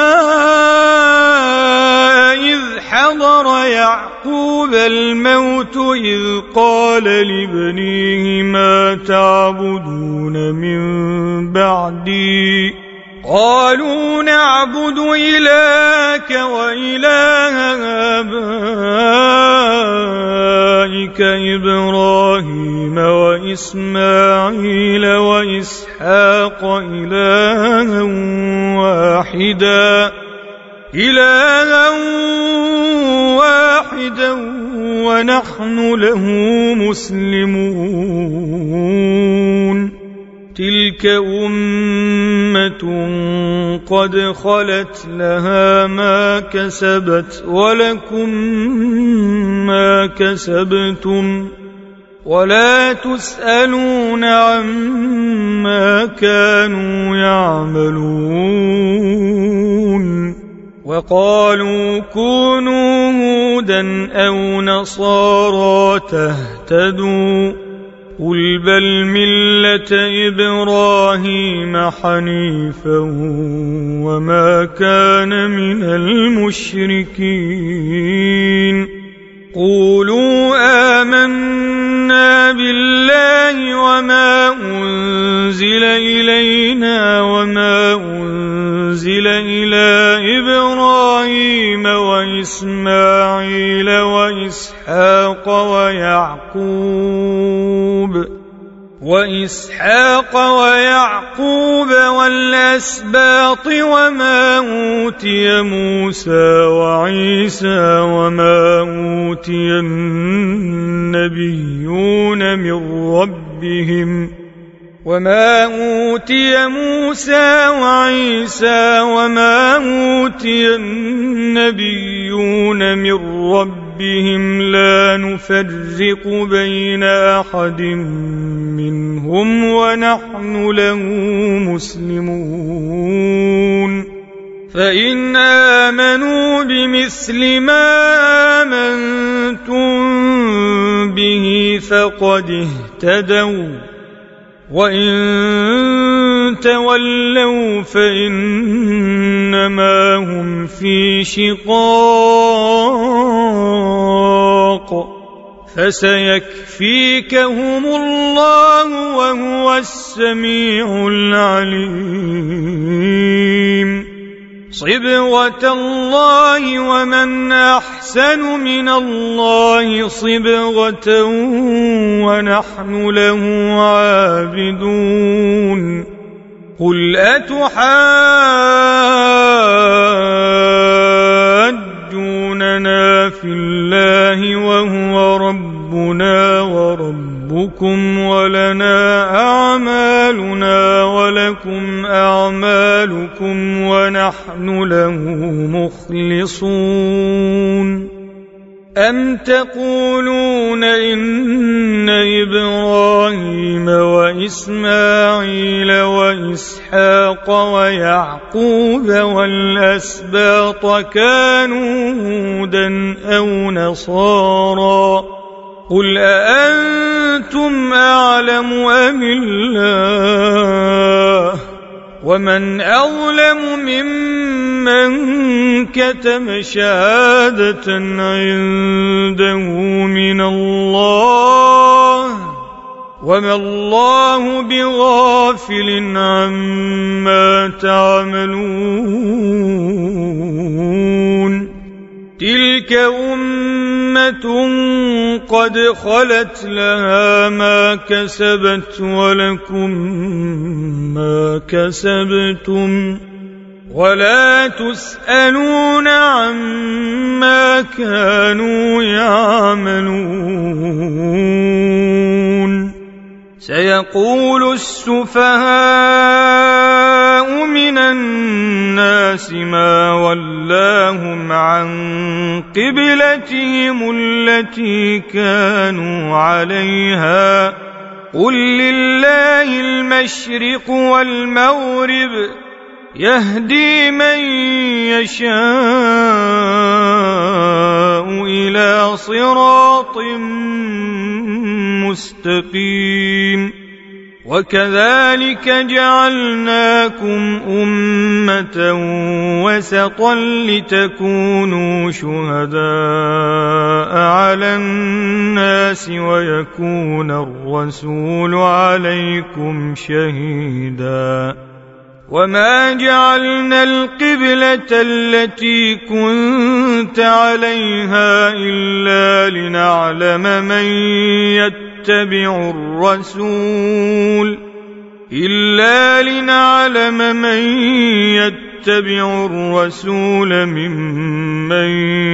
إذ حضر يعقوب الموت إذ قال لبنيه ما تعبدون من بعدي قالوا نعبد إلهك وإله آبائك إبراهيم وإسماعيل وإسحاق إلها واحدا إلها واحدا ونحن له مسلمون تلك أمة قد خلت لها ما كسبت ولكم ما كسبتم ولا تسألون عما كانوا يعملون وقالوا كونوا هودا أو نصارى تهتدوا قل بل ملة إبراهيم حنيفا وما كان من المشركين قولوا آمنا بالله وما أنزل إلينا وما أنزل إلى إبراهيم وإسماعيل وإسحاق ويعقوب وإسحاق ويعقوب والأسباط وما أوتي موسى وعيسى وما أوتي النبيون من ربهم وما أوتي موسى وعيسى وما أوتي النبيون من ربهم لا نفرق بين أحد منهم ونحن له مسلمون فإن آمنوا بمثل ما آمنتم به فقد اهتدوا وإن تولوا فإنما هم في شقاق فسيكفيكهم الله وهو السميع العليم صبغة الله ومن أحسن من الله صبغة ونحن له عابدون قل أتحاجوننا في الله وهو ربنا وربكم ولنا أعمال أعمالنا ولكم أعمالكم ونحن له مخلصون. أم تقولون إن إبراهيم وإسماعيل وإسحاق ويعقوب والأسباط كانوا هودا أو نصارى قل أأنتم أعلم أم الله ومن أظلم ممن كتم شهادة عنده من الله وما الله بغافل عما تعملون. تلك أمة قد خلت لها ما كسبت ولكم ما كسبتم ولا تسألون عما كانوا يعملون. سيقول السفهاء من الناس ما ولاهم عن قبلتهم التي كانوا عليها قل لله المشرق والمغرب يهدي من يشاء إلى صراط مستقيم. وكذلك جعلناكم أمة وسطا لتكونوا شهداء على الناس ويكون الرسول عليكم شهيدا. وما جعلنا القبلة التي كنت عليها إلا لنعلم من يتبع الرسول إلا لنعلم من يتبع الرسول ممن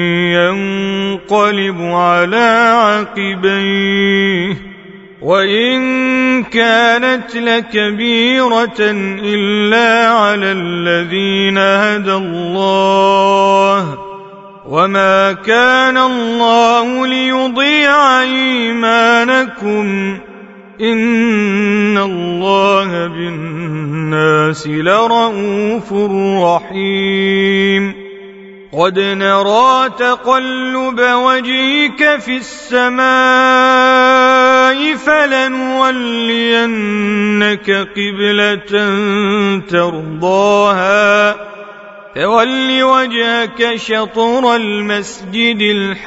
ينقلب على عقبيه وإن كانت لكبيرة إلا على الذين هدى الله وما كان الله ليضيع إيمانكم إن الله بالناس لرءوف رحيم. قد نرى تقلب وجهك في السماء فلنولينك قبلة ترضاها فول وجهك شطر المسجد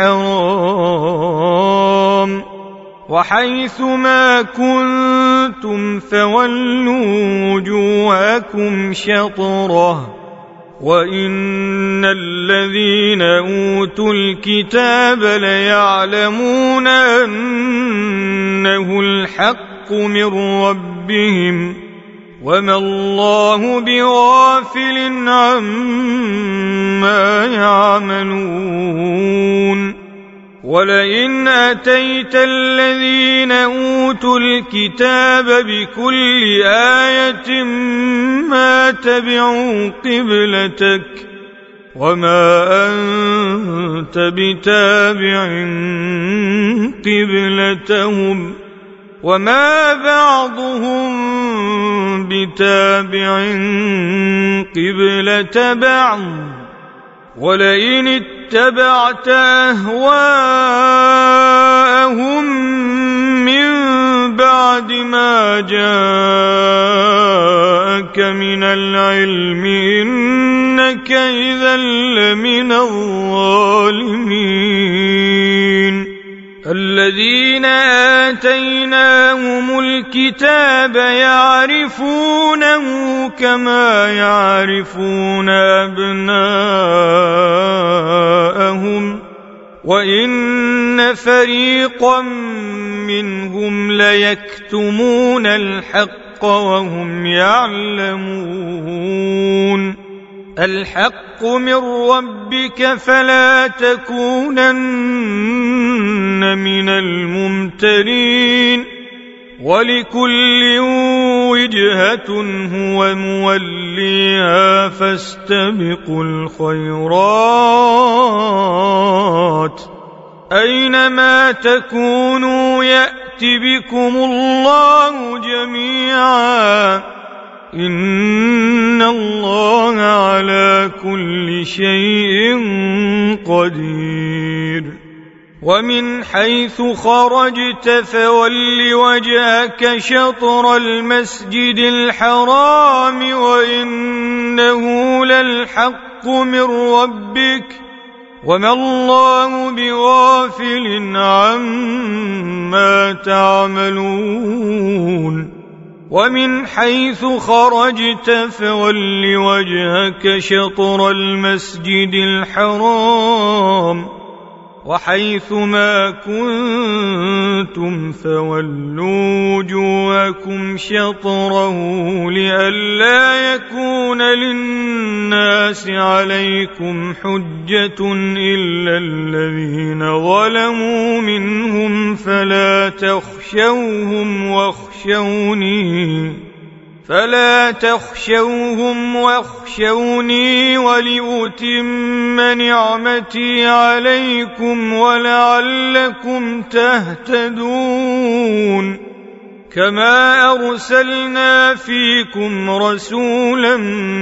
الحرام وحيث ما كنتم فولوا وجوهكم شطره وإن الذين أوتوا الكتاب ليعلمون أنه الحق من ربهم وما الله بغافل عما يعملون. ولئن أتيت الذين أوتوا الكتاب بكل آية ما تبعوا قبلتك وما أنت بتابع قبلتهم وما بعضهم بتابع قبلة بعض. ولئن اتبعت أهواءهم من بعد ما جاءك من العلم إنك إذا لمن الظالمين. الذين آتيناهم الكتاب يعرفونه كما يعرفون أبناءهم وإن فريقا منهم ليكتمون الحق وهم يعلمون. الحق من ربك فلا تكونن من الممترين ولكل وجهة هو موليها فاستبقوا الخيرات أينما تكونوا يأت بكم الله جميعا إن الله على كل شيء قدير ومن حيث خرجت فول وجهك شطر المسجد الحرام وإنه للحق من ربك وما الله بغافل عما تعملون ومن حيث خرجت فول وجهك شطر المسجد الحرام وحيث ما كنتم فولوا وجوهكم شطره لئلا يكون للناس عليكم حجة إلا الذين ظلموا منهم فلا تخشوهم واخشوني فلا تخشوهم واخشوني ولأتم نعمتي عليكم ولعلكم تهتدون كما أرسلنا فيكم رسولا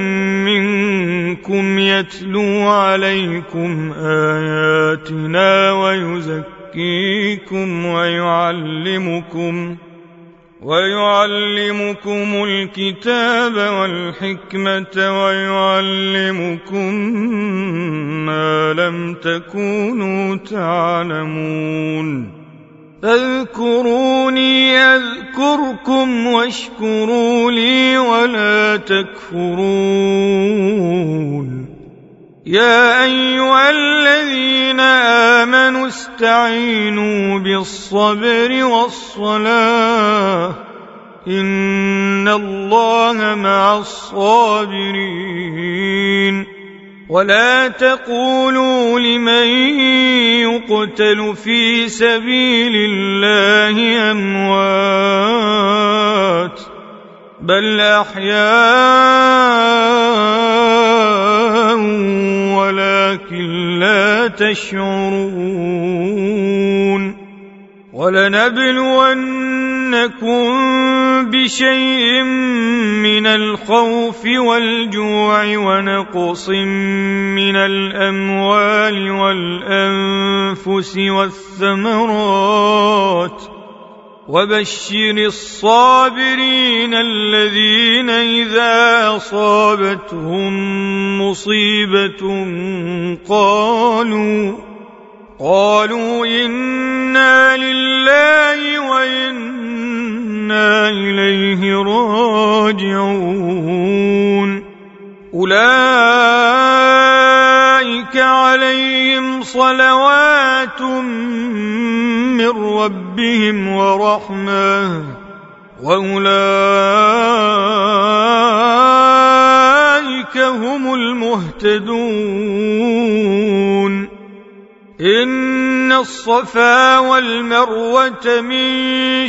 منكم يتلو عليكم آياتنا ويزكيكم ويعلمكم ويعلمكم الكتاب والحكمة ويعلمكم ما لم تكونوا تعلمون فاذكروني أذكركم واشكروا لي ولا تكفرون يا أيها الذين آمنوا استعينوا بالصبر والصلاة إن الله مع الصابرين ولا تقولوا لمن يقتل في سبيل الله أموات بل أحياء ولكن لا تشعرون ولنبلونكم بشيء من الخوف والجوع ونقص من الأموال والأنفس والثمرات وبشر الصابرين الذين إذا أصابتهم مصيبة قالوا قالوا إنا لله وإنا إليه راجعون أولئك عليهم صلوات من ربهم ورحمة وأولئك هم المهتدون إن الصفا والمروة من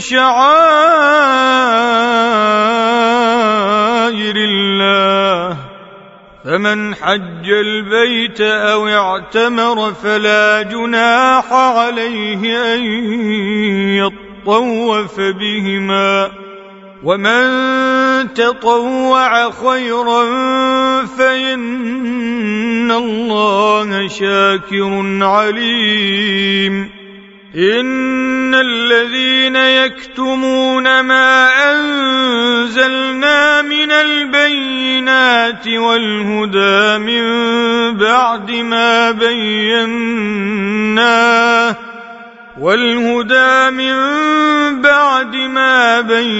شعائر الله فمن حج البيت أو اعتمر فلا جناح عليه أن يطوف بهما ومن تطوع خيرا فإن الله شاكر عليم إن الذين يكتمون ما أنزلنا من البينات والهدى من بعد ما بيناه والهدى من بعد ما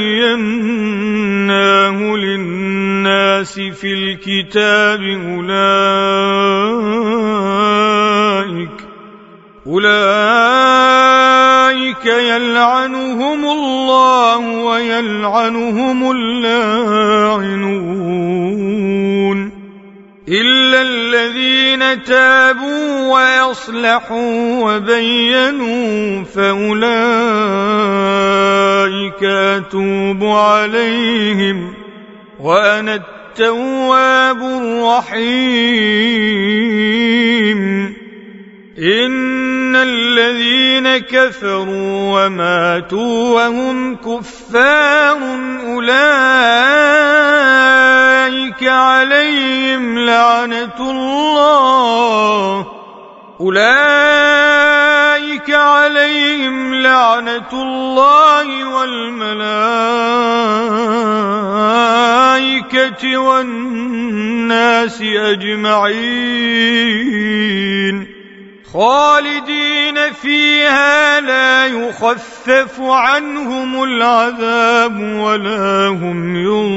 بيناه للناس في الكتاب أولئك أولئك يلعنهم الله ويلعنهم اللاعنون إلا الذين تابوا وأصلحوا وبينوا فأولئك أتوب عليهم وأنا التواب الرحيم إن الذين كفروا وماتوا وهم كفار أولئك عليهم لعنة الله أولئك عليهم لعنة الله والملائكة والناس أجمعين خالدين فيها لا يخفف عنهم العذاب ولا هم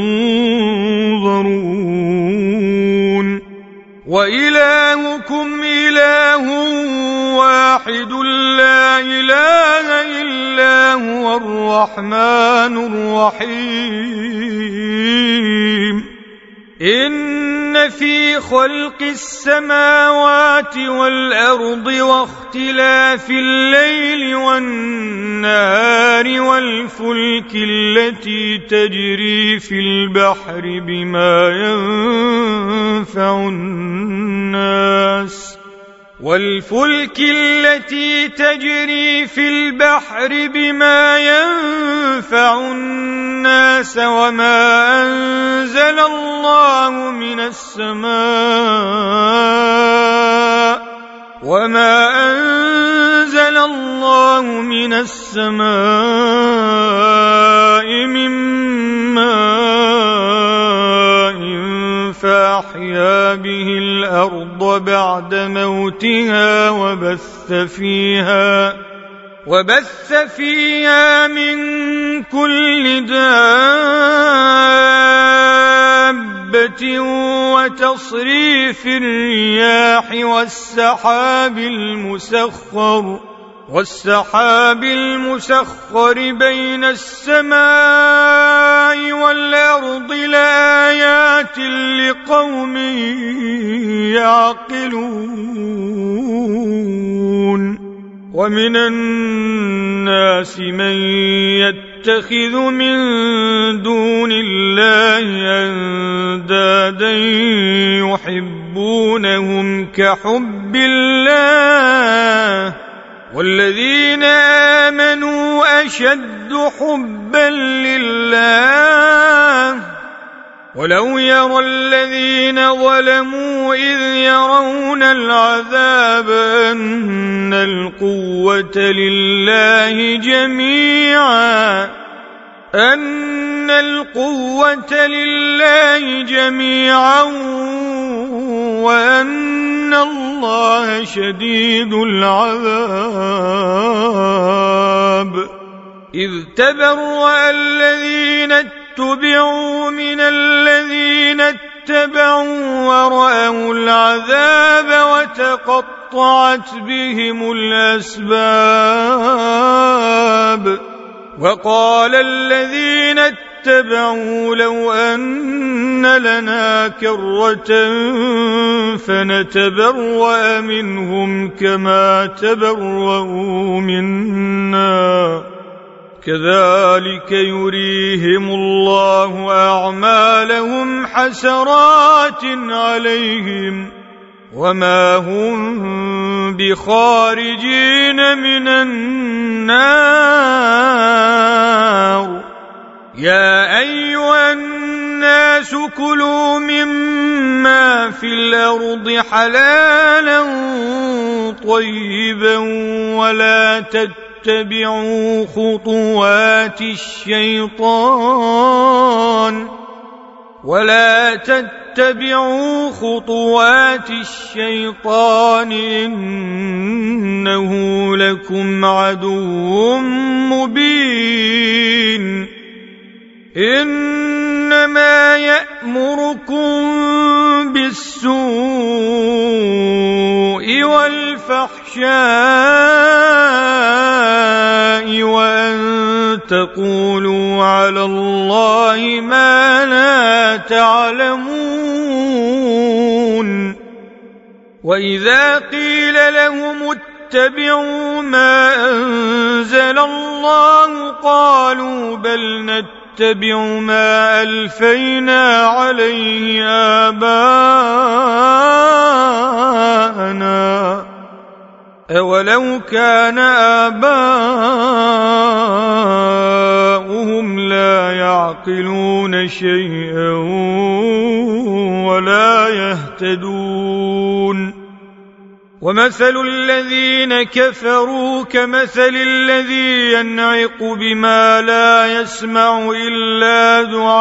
ينظرون وإلهكم إله واحد لا إله إلا هو الرحمن الرحيم إن في خلق السماوات والأرض واختلاف الليل والنهار والفلك التي تجري في البحر بما ينفع الناس والفلك التي تجري في البحر بما ينفع الناس وما أنزل الله من السماء وما أنزل الله من السماء من ماء فأحيا به الأرض بعد موتها وبث فيها وبث فيها من كل دابة وتصريف الرياح والسحاب المسخر والسحاب المسخر بين السماء والأرض لآيات لقوم يعقلون ومن الناس من يتخذ من دون الله أندادا يحبونهم كحب الله والذين آمنوا أشد حبا لله ولو يرى الذين ظلموا إذ يرون العذاب أن القوة لله جميعا أن القوة لله جميعا وأن الله شديد العذاب إذ تبرأ الذين اتبعوا من الذين اتبعوا ورأوا العذاب وتقطعت بهم الأسباب وقال الذين اتبعوا لو أن لنا كرة فنتبرأ منهم كما تبرؤوا منا كذلك يريهم الله أعمالهم حسرات عليهم وما هم بخارجين من النار يا أيها الناس كلوا مما في الأرض حلالا طيبا ولا تتبعوا خطوات الشيطان ولا تتبعوا خطوات الشيطان إنه لكم عدو مبين إنما يأمركم بالسوء والفحشاء وأن تقولوا على الله ما لا تعلمون وإذا قيل لهم اتبعوا ما أنزل الله قالوا بل نتبع ما ألفينا عليه آباءنا أولو كان آباؤهم لا يعقلون شيئا ولا يهتدون ومثل الذين كفروا كمثل الذي ينعق بما لا يسمع إلا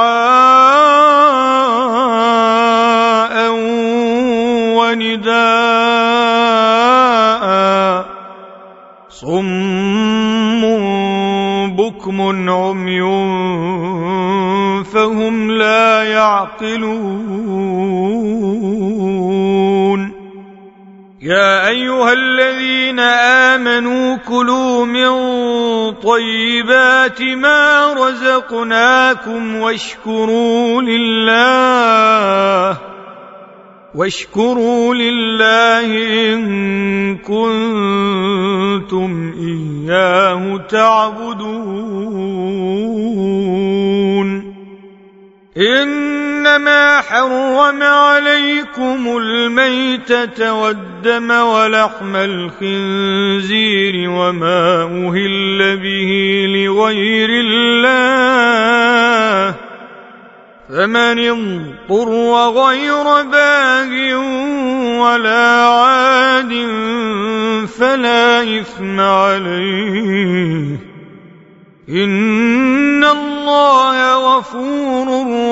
دعاء ونداء صم بكم عمي فهم لا يعقلون يا أيها الذين آمنوا كلوا من طيبات ما رزقناكم واشكروا لله واشكروا لله إن كنتم إياه تعبدون إنما حرم عليكم الميتة والدم ولحم الخنزير وما أهل به لغير الله فمن اضطر غير باغ ولا عاد فلا إثم عليه إن الله غفور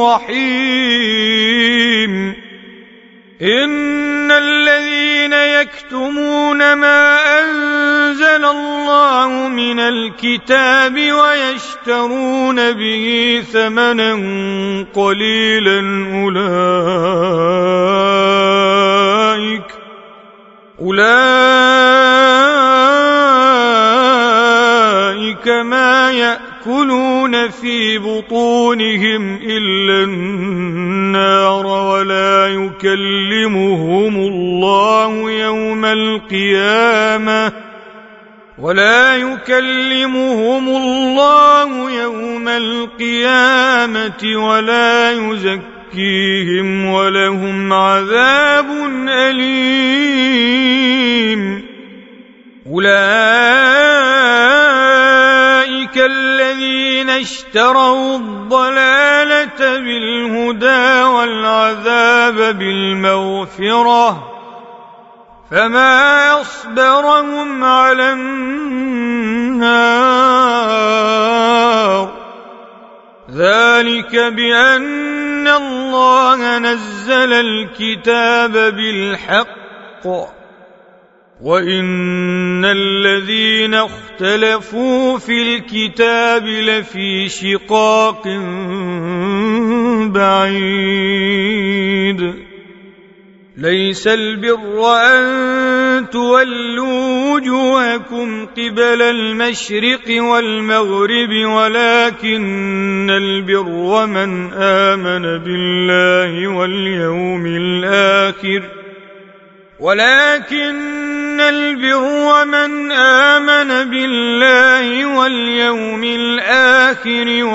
رحيم إن الذين يكتمون ما أنزل الله من الكتاب ويشترون به ثمنا قليلا أولئك أولئك ما يأكلون في بطونهم إلا النار ولا يكلمهم الله يوم القيامة ولا يكلمهم الله يوم القيامة ولا يزكيهم ولهم عذاب أليم أولئك الذين اشتروا الضلالة بالهدى والعذاب بالمغفرة فما يصبرهم على النار ذلك بأن الله نزل الكتاب بالحق وإن الذين اختلفوا في الكتاب لفي شقاق بعيد ليس البر أن تولوا وجوهكم قبل المشرق والمغرب ولكن البر من آمن بالله واليوم الآخر ولكن البر من آمن بالله واليوم الآخر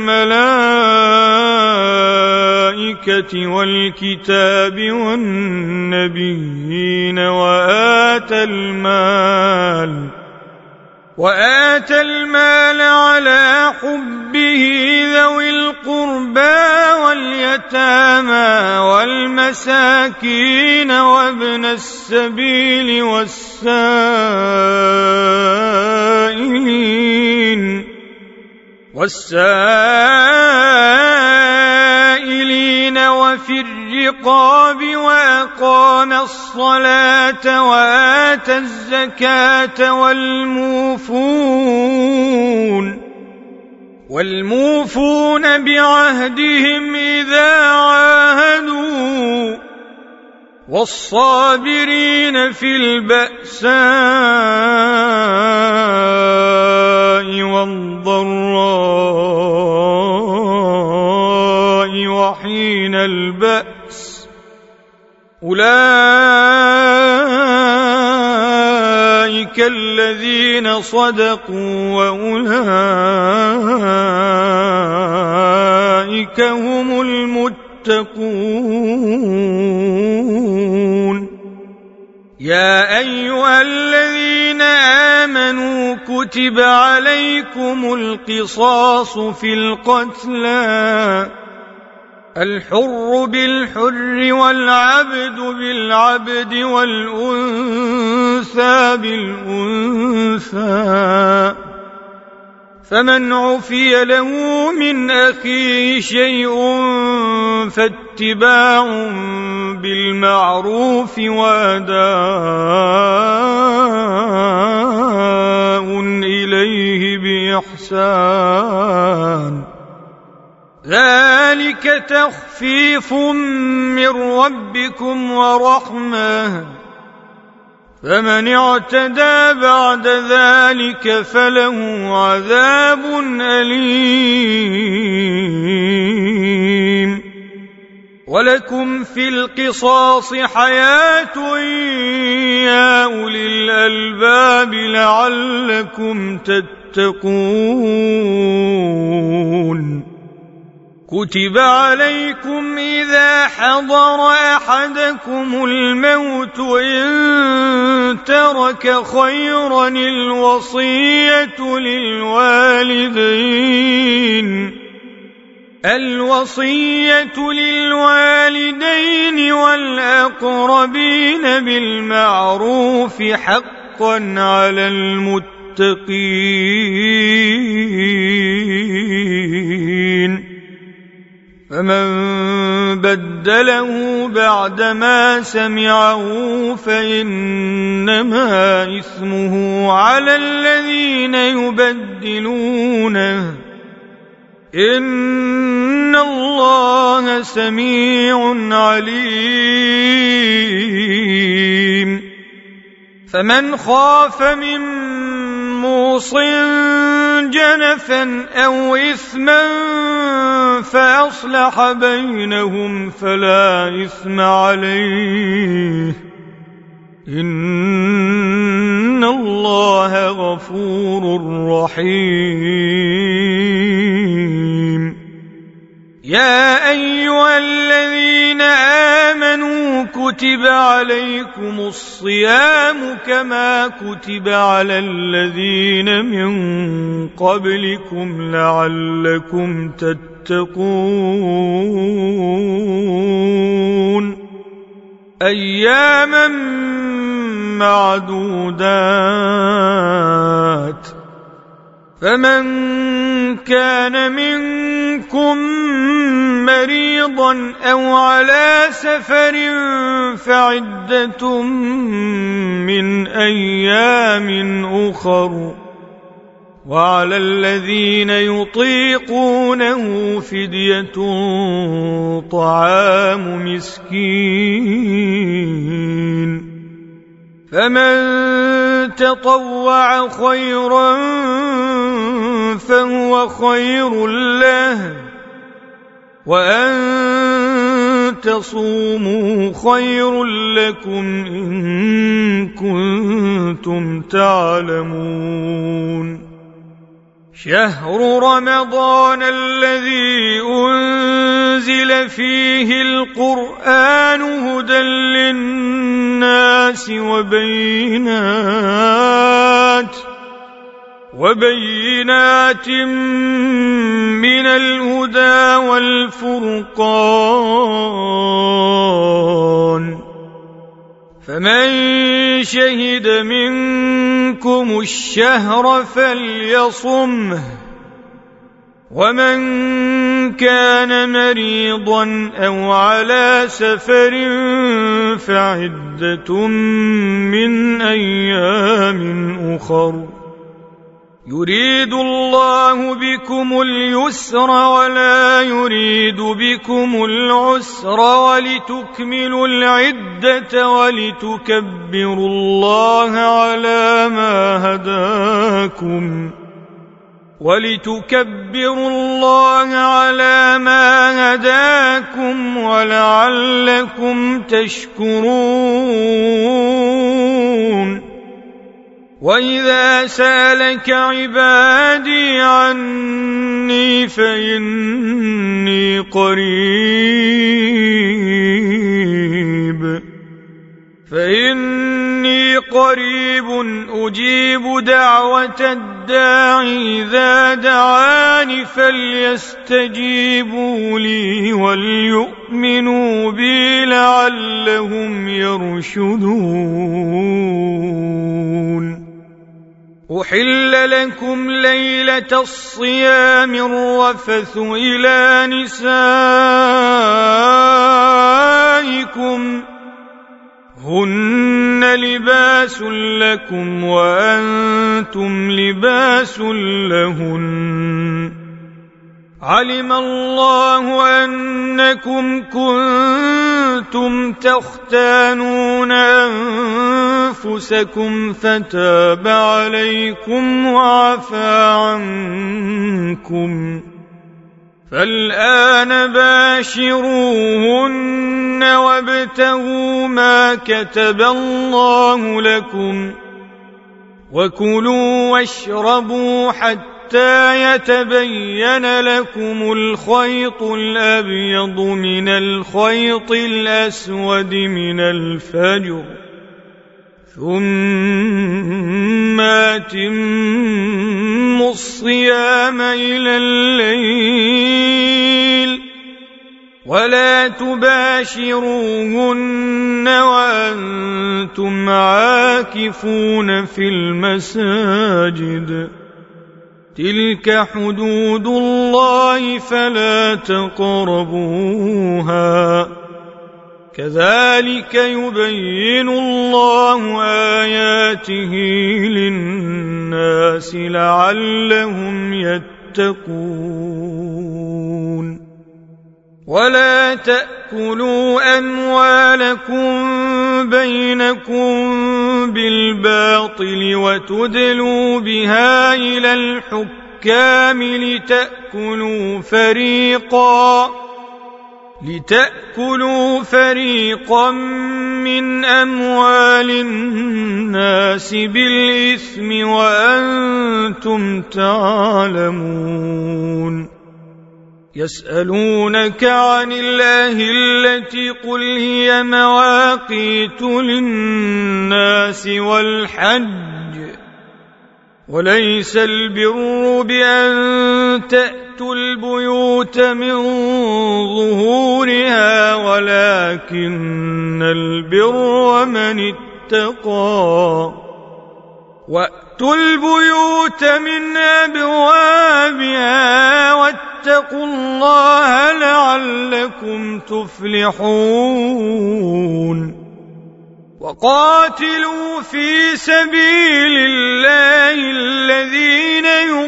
والملائكة والكتاب والنبيين وآتى المال وآتى المال على حبه ذوي القربى واليتامى والمساكين وابن السبيل والسائلين والسائلين وفي الرقاب وأقام الصلاة وآتى الزكاة والموفون والموفون بعهدهم إذا عاهدوا والصابرين في البأساء والضراء وحين البأس أولئك الذين صدقوا وأولئك هم المتقون. يا أيها الذين آمنوا كتب عليكم القصاص في القتلى، الحر بالحر والعبد بالعبد والأنثى بالأنثى، فمن عفي له من أخيه شيء فاتباع بالمعروف وأداء إليه بإحسان، ذلك تخفيف من ربكم ورحمة، فمن اعتدى بعد ذلك فله عذاب أليم. ولكم في القصاص حياة يا أولي الألباب لعلكم تتقون. كتب عليكم إذا حضر أحدكم الموت إن ترك خيرا الوصية للوالدين الوصية للوالدين والأقربين بالمعروف حقا على المتقين. فمن بدله بعدما سمعه فإنما إثمه على الذين يبدلونه، إن الله سميع عليم. فمن خاف من موص جنفا أو إثما فأصلح بينهم فلا إثم عليه، إن الله غفور رحيم. يا أيها الذين آمنوا كتب عليكم الصيام كما كتب على الذين من قبلكم لعلكم تتقون، أياما معدودات. فمن كان منكم مريضا أو على سفر فعدة من أيام أخر، وعلى الذين يطيقونه فدية طعام مسكين، فمن تطوع خيرا فهو خير له، وأن تصوموا خير لكم إن كنتم تعلمون. شهر رمضان الذي أنزل فيه القرآن هدى للناس وبينات وبينات من الهدى والفرقان، فمن شهد منكم الشهر فليصمه، ومن كان مريضا أو على سفر فعدة من أيام أخر، يريد الله بكم اليسر ولا يريد بكم العسر ولتكملوا العدة ولتكبروا الله على ما هداكم ولتكبروا الله على ما هداكم ولعلكم تشكرون وإذا سألك عبادي عني فإني قريب فإني قريب أجيب دعوة الداعي إذا دعاني فليستجيبوا لي وليؤمنوا بي لعلهم يرشدون أحل لكم ليلة الصيام الرفث إلى نسائكم هن لباس لكم وأنتم لباس لهن علم الله أنكم كنتم تختانون أنفسكم فتاب عليكم وعفى عنكم فالآن باشروهن وابتغوا ما كتب الله لكم وكلوا واشربوا حتى يتبين لكم الخيط الأبيض من الخيط الأسود من الفجر ثم أتموا الصيام إلى الليل ولا تباشروهن وأنتم عاكفون في المساجد تلك حدود الله فلا تقربوها كذلك يبين الله آياته للناس لعلهم يتقون ولا تأكلوا أموالكم بينكم بالباطل وتدلوا بها إلى الحكام لتأكلوا فريقا لتأكلوا فريقا من أموال الناس بالإثم وأنتم تعلمون يسألونك عن الأهلة قل هي مواقيت للناس والحج وليس البر بأن تأتوا البيوت من ظهورها ولكن البر من اتقى وأتوا البيوت من أبوابها واتقوا الله لعلكم تفلحون وقاتلوا في سبيل الله الذين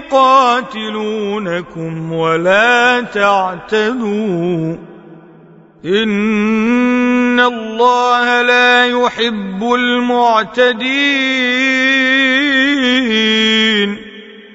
يقاتلونكم ولا تعتدوا إن الله لا يحب المعتدين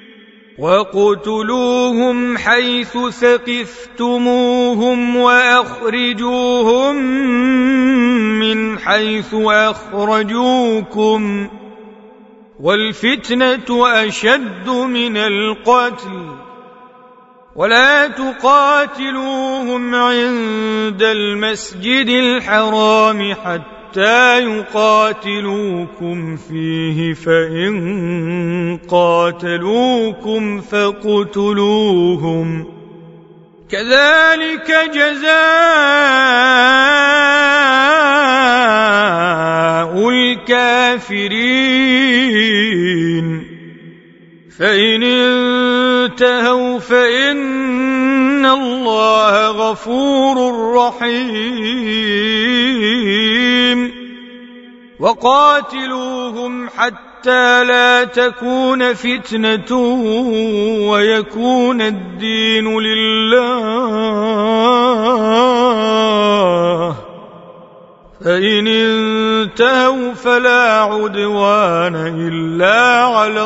واقتلوهم حيث ثقفتموهم وأخرجوهم من حيث أخرجوكم والفتنة أشد من القتل ولا تقاتلوهم عند المسجد الحرام حتى يقاتلوكم فيه فإن قاتلوكم فاقتلوهم كذلك جزاء الكافرين فإن انتهوا فإن الله غفور رحيم وقاتلوهم حتى لا تكون فتنة ويكون الدين لله فإن انتهوا فلا عدوان إلا على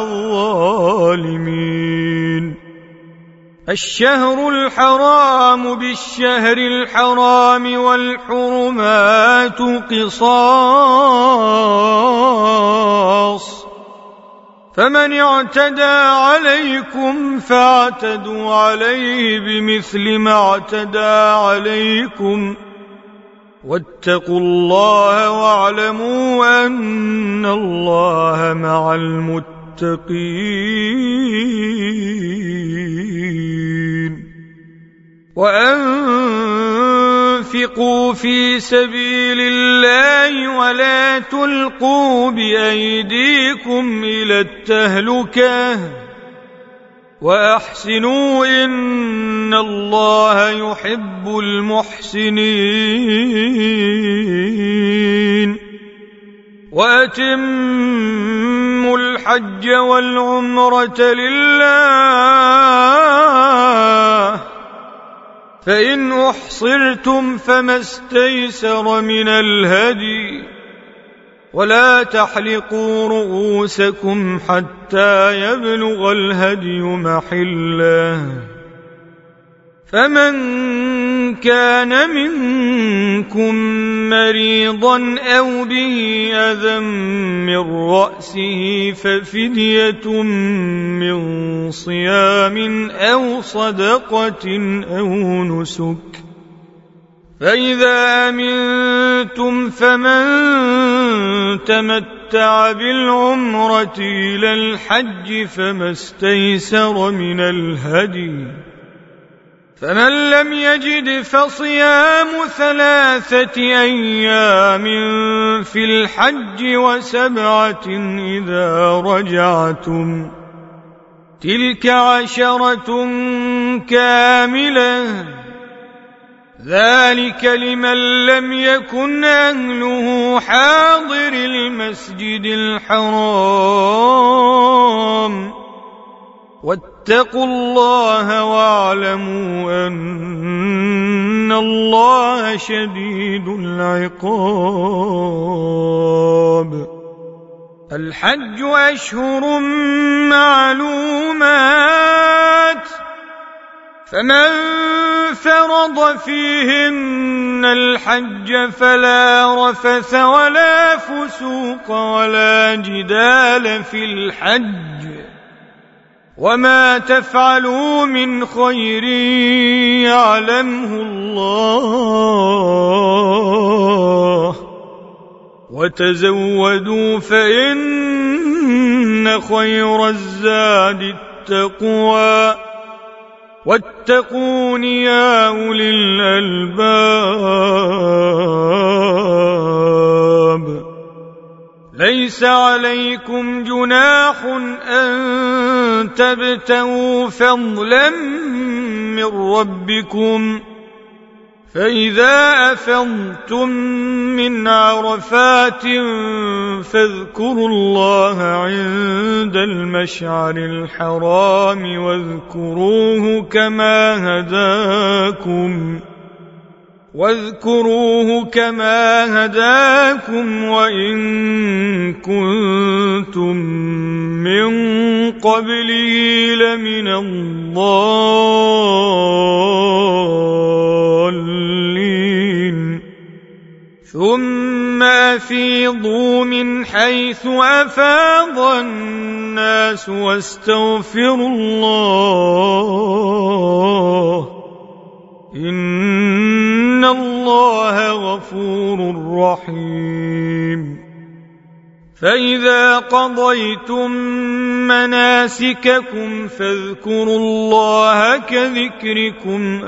الظالمين. الشهر الحرام بالشهر الحرام والحرمات قصاص، فمن اعتدى عليكم فاعتدوا عليه بمثل ما اعتدى عليكم، واتقوا الله واعلموا أن الله مع المتقين. وأنفقوا في سبيل الله ولا تلقوا بأيديكم إلى التهلكة وأحسنوا إن الله يحب المحسنين. وأتموا الحج والعمرة لله، فإن أحصرتم فما استيسر من الهدي، ولا تحلقوا رؤوسكم حتى يبلغ الهدي محله، فمن كان منكم مريضا أو به أذى من رأسه ففدية من صيام أو صدقة أو نسك، فإذا أمنتم فمن تمتع بالعمرة إلى الحج فما استيسر من الهدي، فمن لم يجد فصيام ثلاثة أيام في الحج وسبعة إذا رجعتم، تلك عشرة كاملة، ذلك لمن لم يكن أهله حاضر المسجد الحرام. واتقوا الله واعلموا أن الله شديد العقاب. الحج أشهر معلومات، فمن فرض فيهن الحج فلا رفث ولا فسوق ولا جدال في الحج، وما تفعلوا من خير يعلمه الله، وتزودوا فإن خير الزاد التقوى، واتقون يا أولي الألباب. ليس عليكم جناح أن تبتغوا فضلا من ربكم، فإذا أفضتم من عرفات فاذكروا الله عند المشعر الحرام واذكروه كما هداكم واذكروه كما هداكم وإن كنتم من قبله لمن الضالين. ثم أفيضوا من حيث أفاض الناس واستغفروا الله إن الله غفور رحيم. فإذا قضيتم مناسككم فاذكروا الله كذكركم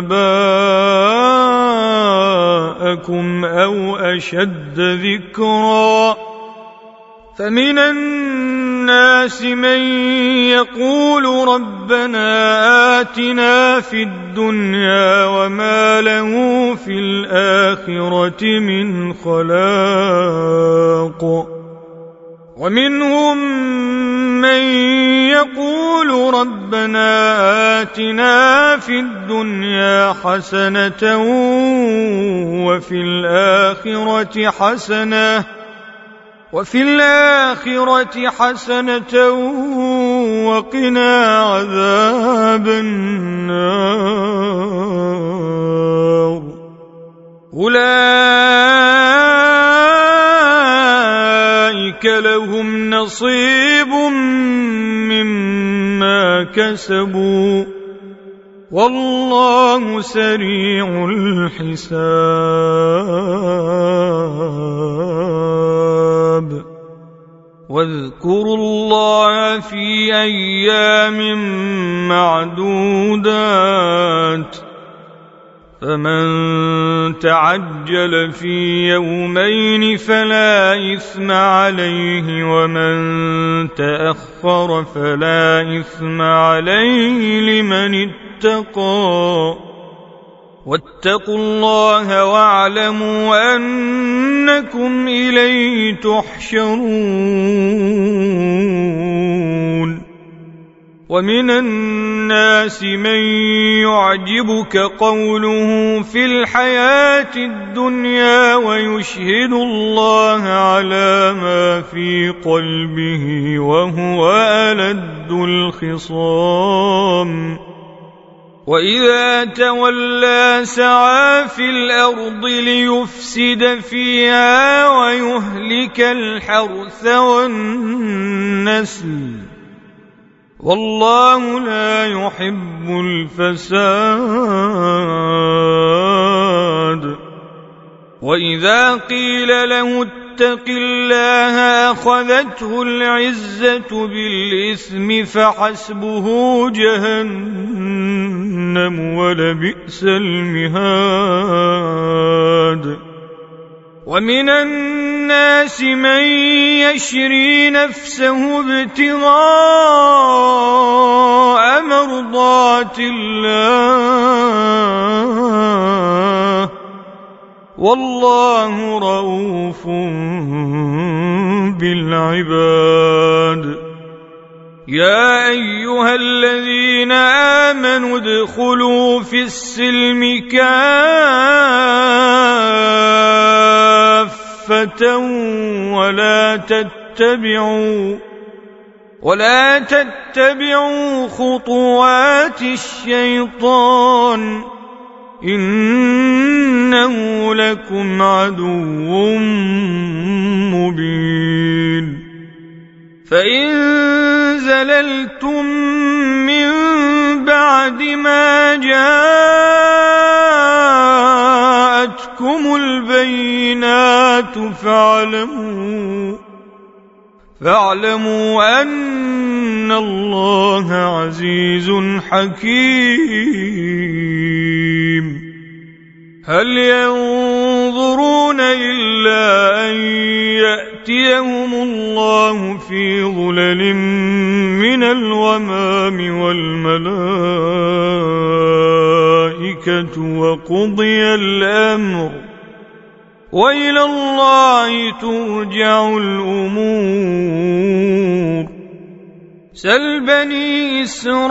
آباءكم أو أشد ذكرا، فمن الناس من يقول ربنا آتنا في الدنيا وما له في الآخرة من خلاق، ومنهم من يقول ربنا آتنا في الدنيا حسنة وفي الآخرة حسنة وفي الآخرة حسنة وقنا عذاب النار أولئك لهم نصيب مما كسبوا والله سريع الحساب واذكروا الله في أيام معدودات فمن تعجل في يومين فلا إثم عليه ومن تأخر فلا إثم عليه لمن اتقى واتقوا الله واعلموا أنكم إليه تحشرون ومن الناس من يعجبك قوله في الحياة الدنيا ويشهد الله على ما في قلبه وهو ألد الخصام وإذا تولى سعى في الأرض ليفسد فيها ويهلك الحرث والنسل والله لا يحب الفساد وإذا قيل له اتق الله أخذته العزة بالإثم فحسبه جهنم ولبئس المهاد ومن الناس من يشري نفسه ابتغاء مرضات الله والله رؤوف بالعباد يا أيها الذين آمنوا ادخلوا في السلم كافة ولا تتبعوا ولا تتبعوا خطوات الشيطان إنه لكم عدو مبين فإن زللتم من بعد ما جاءتكم البينات فاعلموا فاعلموا أن الله عزيز حكيم هل ينظرون إلا أن يأتيهم الله في ظلل من الغمام والملائكة وقضي الأمر وإلى الله ترجع الأمور سل بني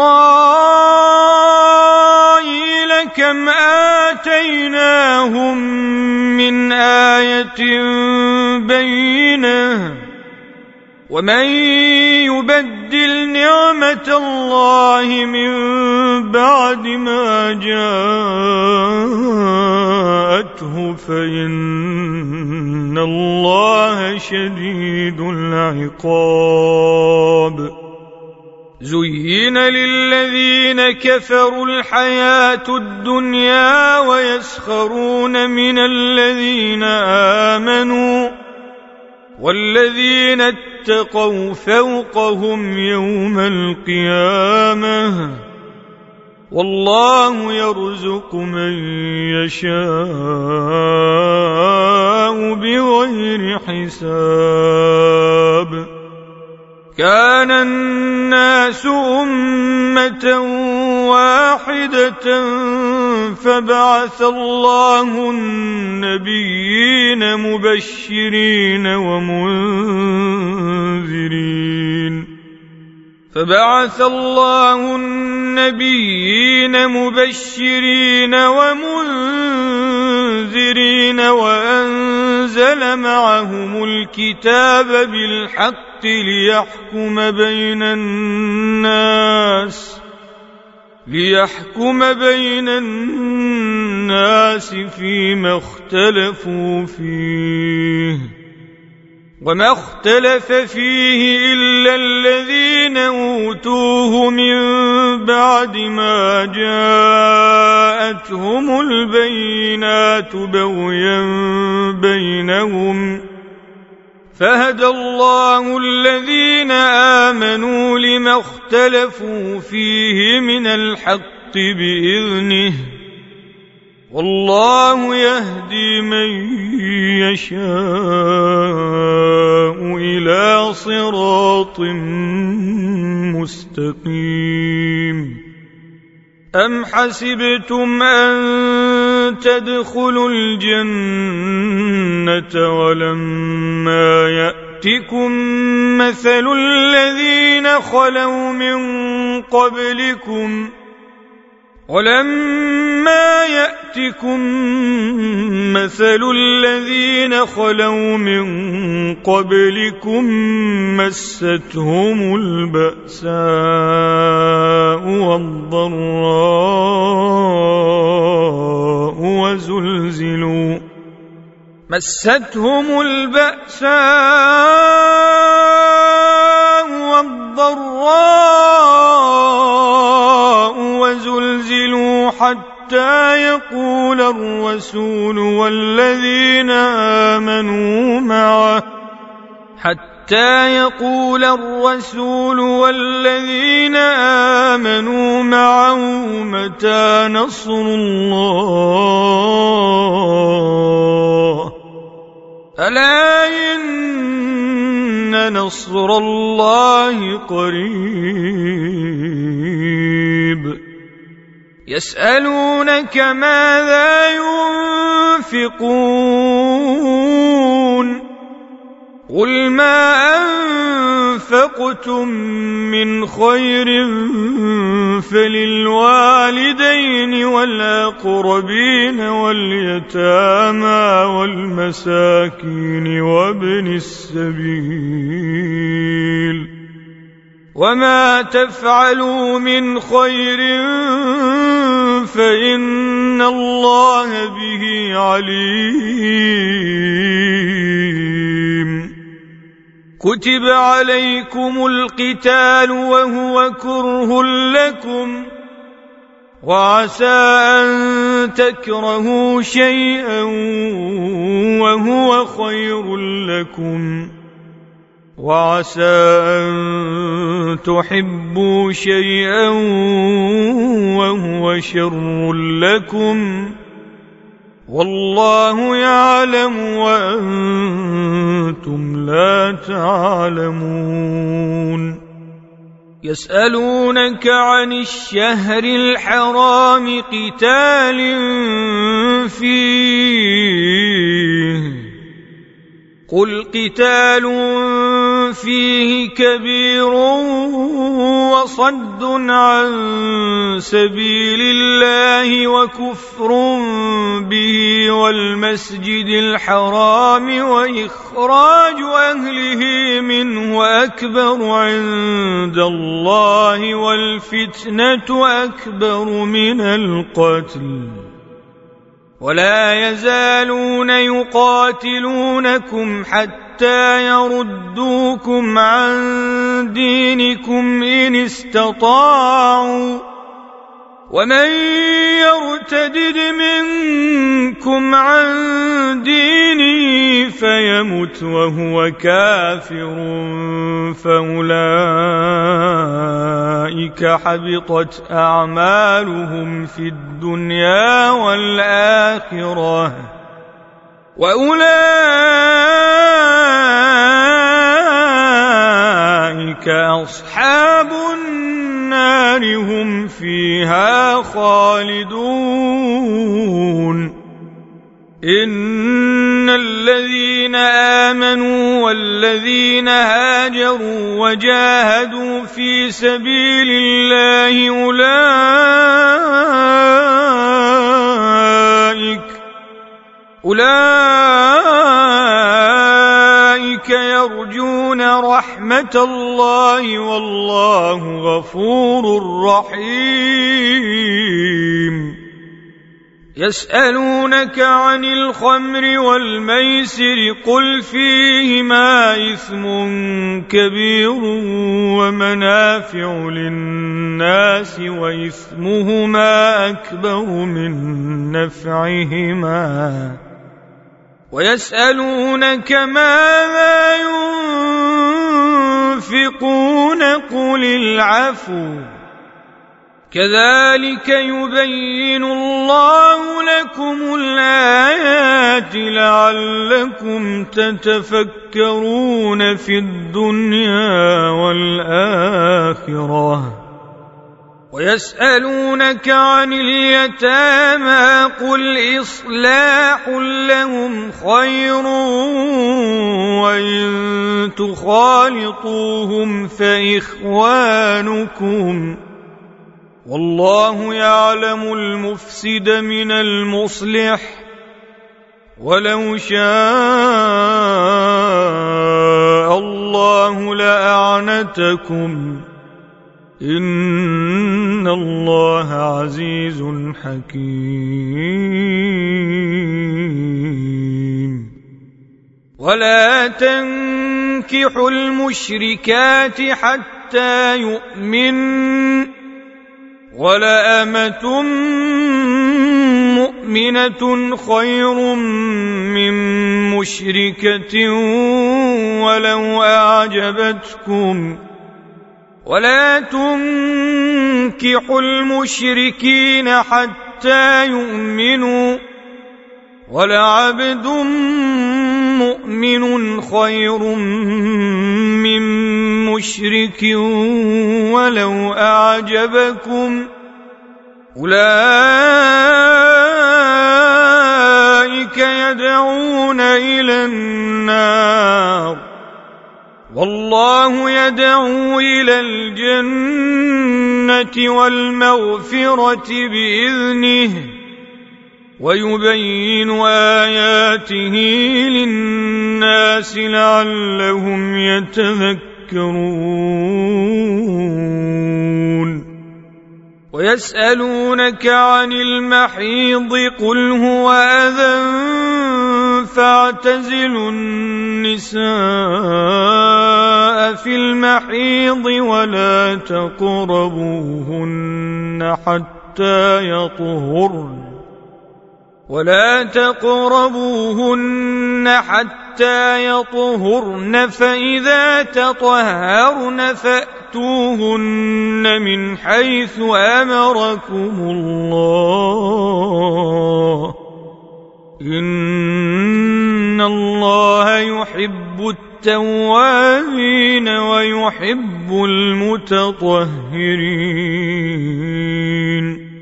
إسرائيل كم آتيناهم من آية بينة ومن يبدل نعمة الله من بعد ما جاءته فإن الله شديد العقاب زين للذين كفروا الحياة الدنيا ويسخرون من الذين آمنوا والذين اتقوا فوقهم يوم القيامة والله يرزق من يشاء بغير حساب كان الناس أمة واحدة فبعث الله النبيين مبشرين ومنذرين فبعث الله النبيين مبشرين ومنذرين وأنزل معهم الكتاب بالحق ليحكم بين الناس ليحكم بين الناس فيما اختلفوا فيه وما اختلف فيه إلا الذين أوتوه من بعد ما جاءتهم البينات بغيا بينهم فهدى الله الذين آمنوا لما اختلفوا فيه من الحق بإذنه والله يهدي من يشاء إلى صراط مستقيم أم حسبتم أن تدخلوا الجنة ولما يأتكم مثل الذين خلوا من قبلكم ولما يأتكم مثل الذين خلوا من قبلكم مستهم البأساء والضراء وزلزلوا مستهم البأساء والضراء وزلزلوا حتى يقول الرسول والذين آمنوا معه حتى يقول الرسول والذين آمنوا معه متى نصر الله ألا إن نصر الله قريب يسألونك ماذا ينفقون قل ما أنفقتم من خير فللوالدين والأقربين واليتامى والمساكين وابن السبيل وما تفعلوا من خير فإن الله به عليم كتب عليكم القتال وهو كره لكم وعسى أن تكرهوا شيئا وهو خير لكم وعسى أن تحبوا شيئا وهو شر لكم والله يعلم وأنتم لا تعلمون يسألونك عن الشهر الحرام قتال فيه قل قتال فيه كبير وصد عن سبيل الله وكفر به والمسجد الحرام وإخراج أهله منه أكبر عند الله والفتنة أكبر من القتل ولا يزالون يقاتلونكم حتى يردوكم عن دينكم إن استطاعوا ومن يرتدد منكم عن دينه فيمت وهو كافر فأولئك حبطت أعمالهم في الدنيا والآخرة وأولئك أصحاب النار هم فيها خالدون إن الذين الذين آمنوا والذين هاجروا وجاهدوا في سبيل الله أولئك أولئك يرجون رحمة الله والله غفور رحيم يسألونك عن الخمر والميسر قل فيهما إثم كبير ومنافع للناس وإثمهما أكبر من نفعهما ويسألونك ماذا ينفقون قل العفو كذلك يبين الله لكم الآيات لعلكم تتفكرون في الدنيا والآخرة ويسألونك عن اليتامى قل إصلاح لهم خير وإن تخالطوهم فإخوانكم والله يعلم المفسد من المصلح ولو شاء الله لأعنتكم إن الله عزيز حكيم ولا تنكحوا المشركات حتى يؤمنوا ولأمة مؤمنة خير من مشركة ولو أعجبتكم ولا تنكحوا المشركين حتى يؤمنوا ولعبد مؤمن خير من مشرك ولو أعجبكم أولئك يدعون إلى النار والله يدعو إلى الجنة والمغفرة بإذنه ويبين آياته للناس لعلهم يتذكرون ويسألونك عن المحيض قل هو أذى فاعتزلوا النساء في المحيض ولا تقربوهن حتى يطهرن ولا تقربوهن حتى يطهرن فإذا تطهرن فأتوهن من حيث أمركم الله إن الله يحب التوابين ويحب المتطهرين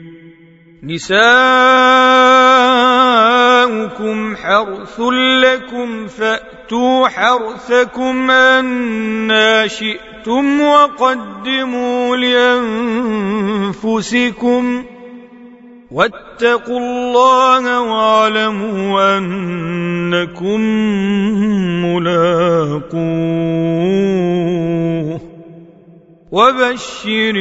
نساؤكم حرث لكم فأتوا حرثكم أنى شئتم وقدموا لأنفسكم واتقوا الله واعلموا أنكم ملاقوه وبشر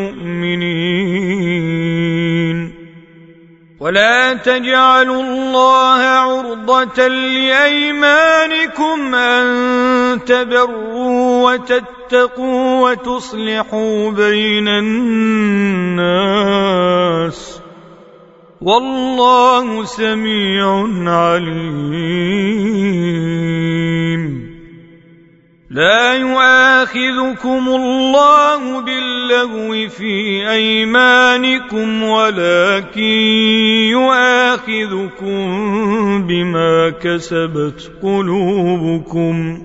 المؤمنين ولا تجعلوا الله عرضة لأيمانكم أن تبروا وتتقوا وتصلحوا بين الناس والله سميع عليم لا يؤاخذكم الله باللغو في أيمانكم ولكن يؤاخذكم بما كسبت قلوبكم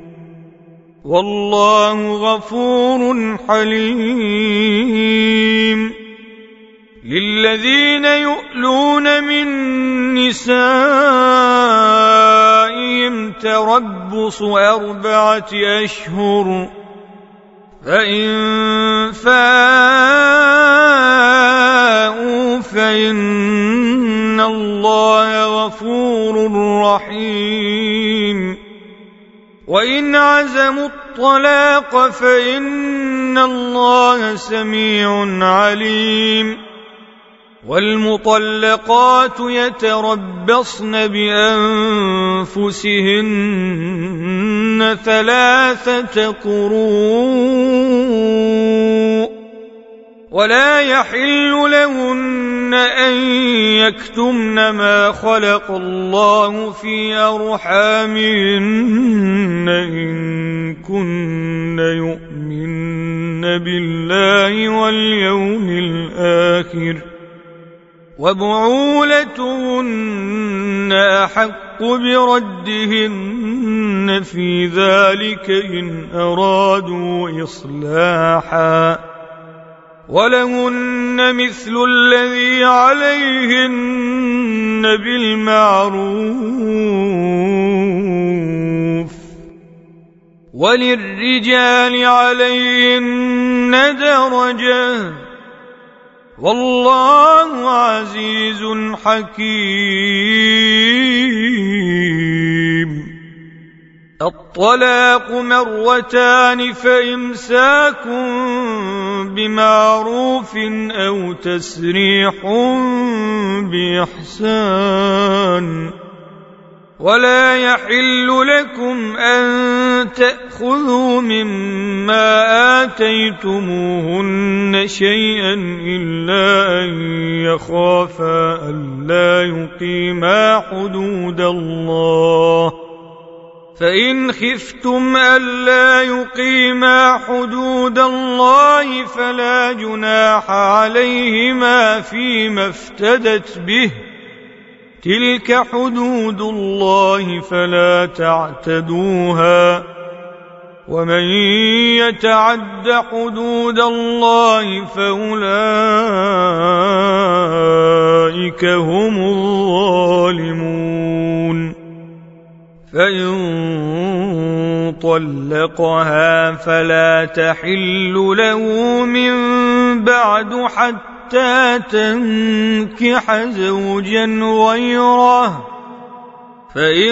والله غفور حليم للذين يؤلون من نسائهم تربص أربعة أشهر فإن فاءوا فإن الله غفور رحيم وإن عزموا الطلاق فإن الله سميع عليم والمطلقات يتربصن بأنفسهن ثلاثة قروء ولا يحل لهن أن يكتمن ما خلق الله في أرحامهن إن كن يؤمن بالله واليوم الآخر وبعولتهن أحق بردهن في ذلك إن أرادوا إصلاحا ولهن مثل الذي عليهن بالمعروف وللرجال عليهن درجة والله عزيز حكيم الطلاق مرتان فإمساك بمعروف أو تسريح بإحسان ولا يحل لكم أن تأخذوا مما آتيتموهن شيئا إلا أن يخافا ألا يقيما حدود الله فإن خفتم ألا يقيما حدود الله فلا جناح عليهما فيما افتدت به تلك حدود الله فلا تعتدوها ومن يتعد حدود الله فأولئك هم الظالمون فإن طلقها فلا تحل له من بعد حتى حتى تنكح زوجا غيره فإن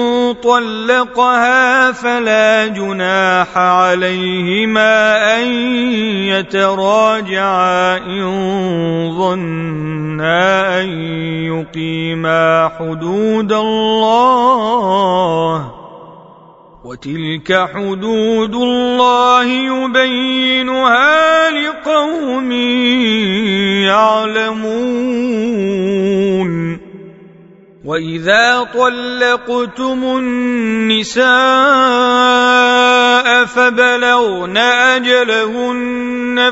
طلقها فلا جناح عليهما أن يتراجعا إن ظنا أن يقيما حدود الله وتلك حدود الله يبينها لقوم يعلمون وإذا طلقتم النساء فبلغن أجلهن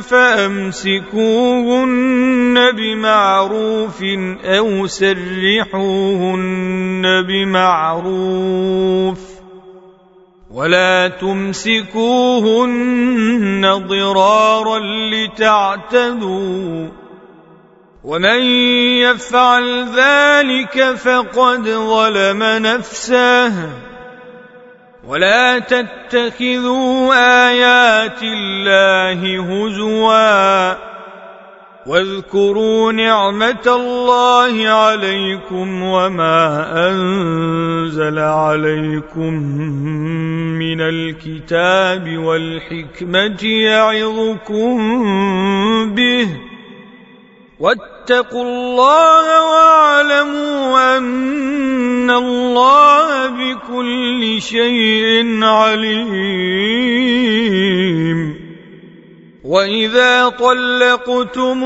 فأمسكوهن بمعروف أو سرحوهن بمعروف ولا تمسكوهن ضرارا لتعتدوا ومن يفعل ذلك فقد ظلم نفسه ولا تتخذوا آيات الله هزوا واذكروا نعمة الله عليكم وما أنزل عليكم من الكتاب والحكمة يعظكم به واتقوا الله واعلموا أن الله بكل شيء عليم وإذا طلقتم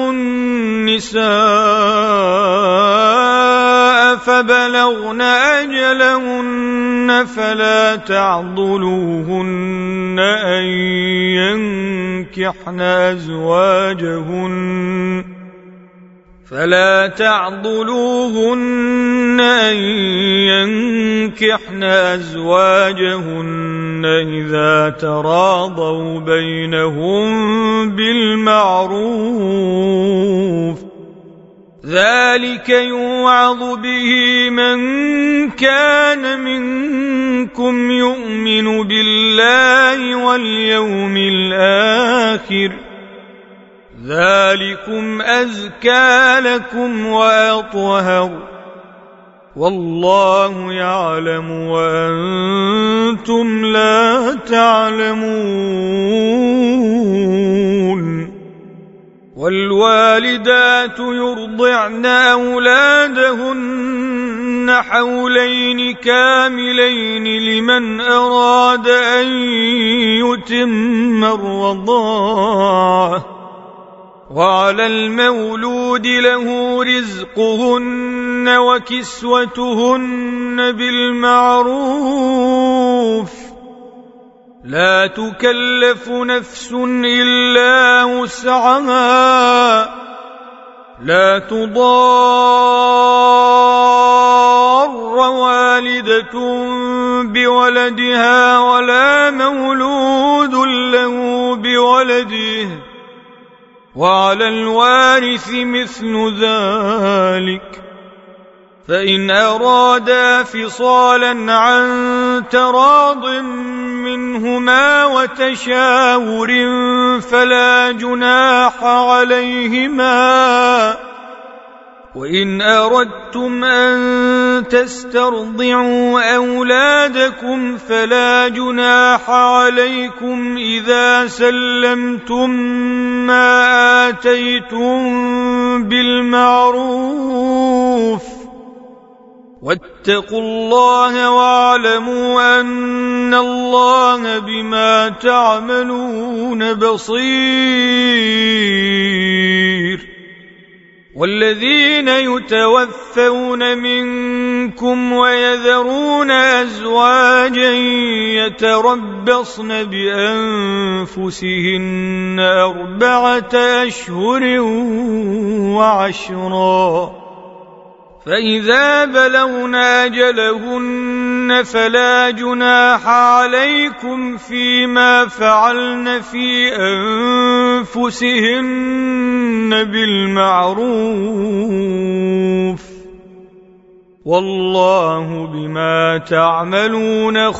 النساء فبلغن أجلهن فلا تعضلوهن أن ينكحن أزواجهن فلا تعضلوهن أن ينكحن أزواجهن إذا تراضوا بينهم بالمعروف ذلك يوعظ به من كان منكم يؤمن بالله واليوم الآخر ذلكم أزكى لكم وأطهر والله يعلم وأنتم لا تعلمون. والوالدات يرضعن أولادهن حولين كاملين لمن أراد أن يتم الرضاعة وعلى المولود له رزقهن وكسوتهن بالمعروف لا تكلف نفس إلا وسعها لا تضار والدة بولدها ولا مولود له بولده وعلى الوارث مثل ذلك فإن أرادا فصالا عن تراض منهما وتشاور فلا جناح عليهما. وإن أردتم أن تسترضعوا أولادكم فلا جناح عليكم إذا سلمتم ما آتيتم بالمعروف واتقوا الله واعلموا أن الله بما تعملون بصير. والذين يتوفون منكم ويذرون أزواجا يتربصن بأنفسهن أربعة أشهر وعشرا فإذا بلغن أجلهن فلا جناح عليكم فيما فعلن في أنفسهن بالمعروف والله بما تعملون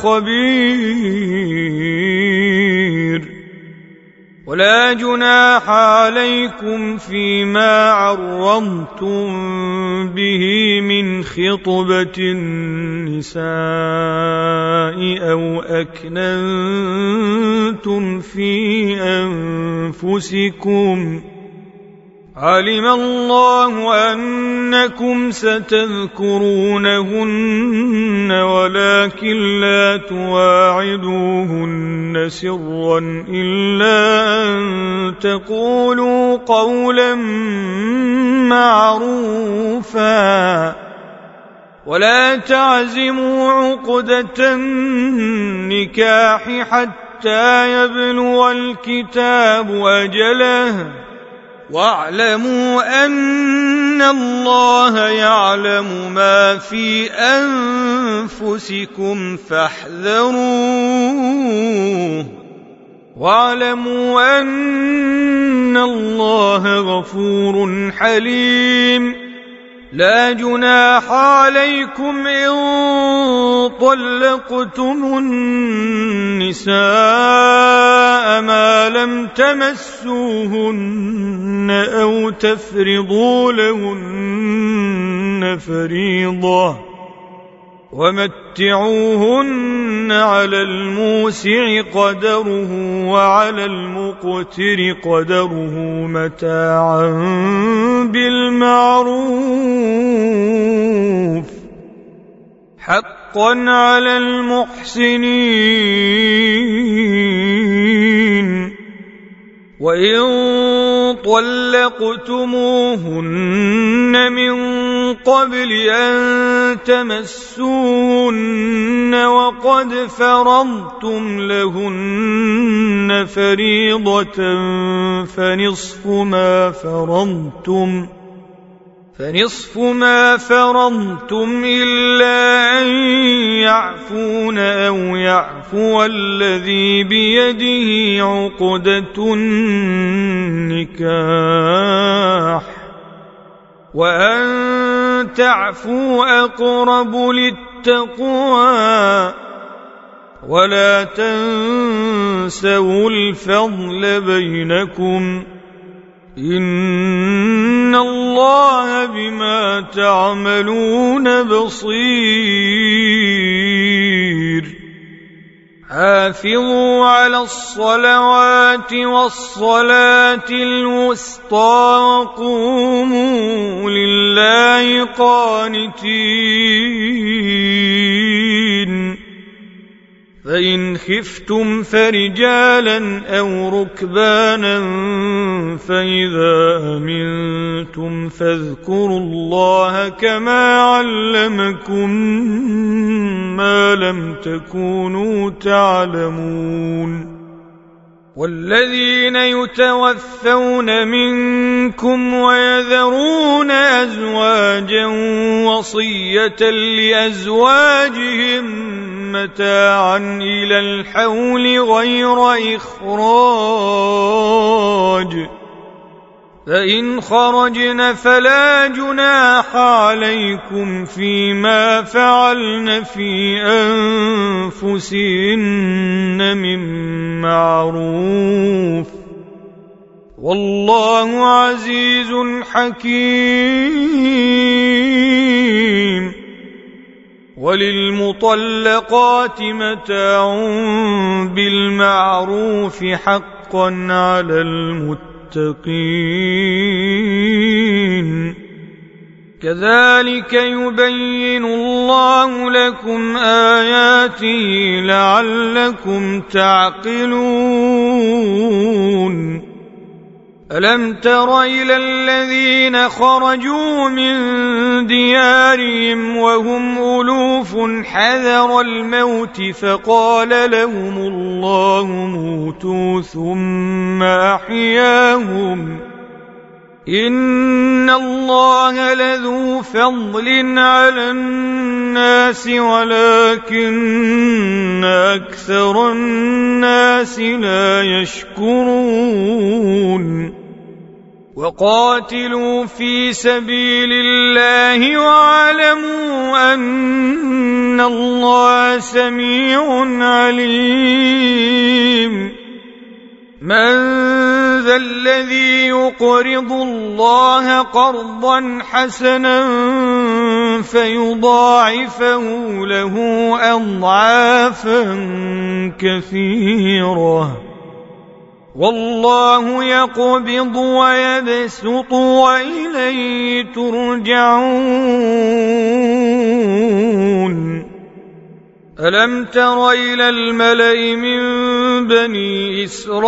خبير. ولا جناح عليكم فيما عرضتم به من خطبة النساء أو أكننتم في أنفسكم علم الله أنكم ستذكرونهن ولكن لا تواعدوهن سرا إلا أن تقولوا قولا معروفا ولا تعزموا عقدة النكاح حتى يبلغ الكتاب أجله واعلموا أن الله يعلم ما في أنفسكم فاحذروه واعلموا أن الله غفور حليم. لا جناح عليكم إن طلقتم النساء ما لم تمسوهن أو تفرضوا لهن فريضة ومتعوهن على الموسع قدره وعلى المقتر قدره متاعا بالمعروف حقا على المحسنين. وإن طلقتموهن من قبل أن تمسوهن وقد فرضتم لهن فريضة فنصف ما فرضتم فنصف ما فرضتم إلا أن يعفون أو يعفو الذي بيده عقدة النكاح وأن تعفوا أقرب للتقوى ولا تنسوا الفضل بينكم إن الله بما تعملون بصير حافظوا على الصلوات والصلاة الوسطى وقوموا لله قانتين فإن خفتم فرجالا أو ركبانا فإذا أمنتم فاذكروا الله كما علمكم ما لم تكونوا تعلمون والذين يتوفون منكم ويذرون أزواجا وصية لأزواجهم متاعا إلى الحول غير إخراج فإن خرجن فلا جناح عليكم فيما فعلن في أنفسهن من معروف والله عزيز حكيم وللمطلقات متاع بالمعروف حقا على المتقين كذلك يبين الله لكم آياته لعلكم تعقلون ألم تر إلى الذين خرجوا من ديارهم وهم ألوف حذر الموت فقال لهم الله موتوا ثم أحياهم إن الله لذو فضل على الناس ولكن أكثر الناس لا يشكرون وقاتلوا في سبيل الله واعلموا أن الله سميع عليم من ذا الذي يقرض الله قرضا حسنا فيضاعفه له أضعافا كثيرة والله يقبض ويبسط وإليه ترجعون ألم تر إلى الملأ من بني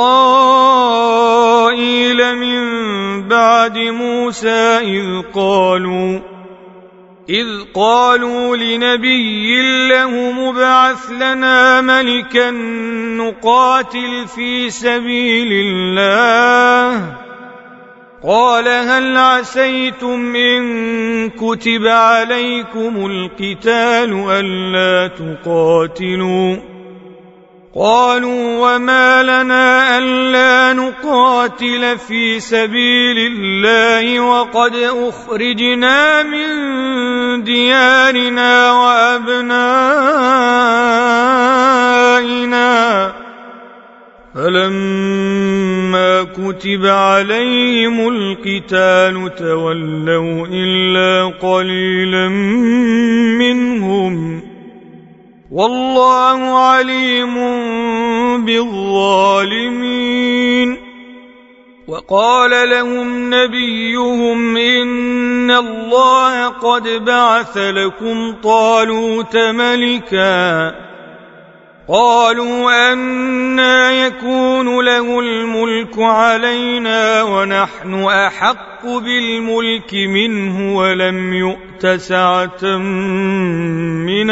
إسرائيل من بعد موسى إذ قالوا إذ قالوا لنبي له مبعث لنا ملكا نقاتل في سبيل الله قال هل عسيتم إن كتب عليكم القتال ألا تقاتلوا قالوا وما لنا ألا نقاتل في سبيل الله وقد أخرجنا من ديارنا وأبنائنا فلما كتب عليهم القتال تولوا إلا قليلا منهم والله عليم بالظالمين وقال لهم نبيهم إن الله قد بعث لكم طالوت ملكا قالوا أنى يكون له الملك علينا ونحن أحق بالملك منه ولم يؤت سعة من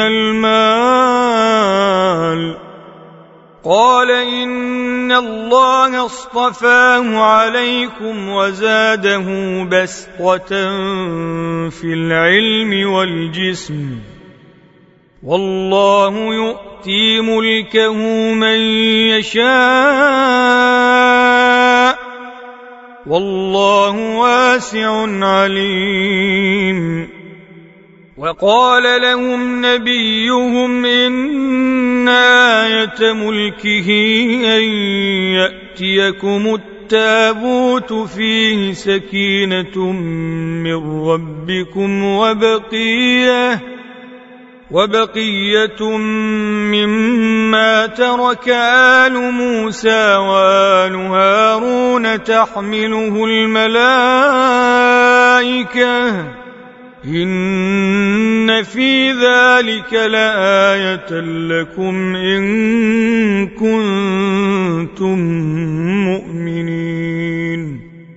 المال قال إن الله اصطفاه عليكم وزاده بسطة في العلم والجسم والله يؤتي ملكه من يشاء والله واسع عليم. وقال لهم نبيهم إن آية ملكه أن يأتيكم التابوت فيه سكينة من ربكم وبقية وبقية مما ترك آل موسى وآل هارون تحمله الملائكة إن في ذلك لآية لكم إن كنتم مؤمنين.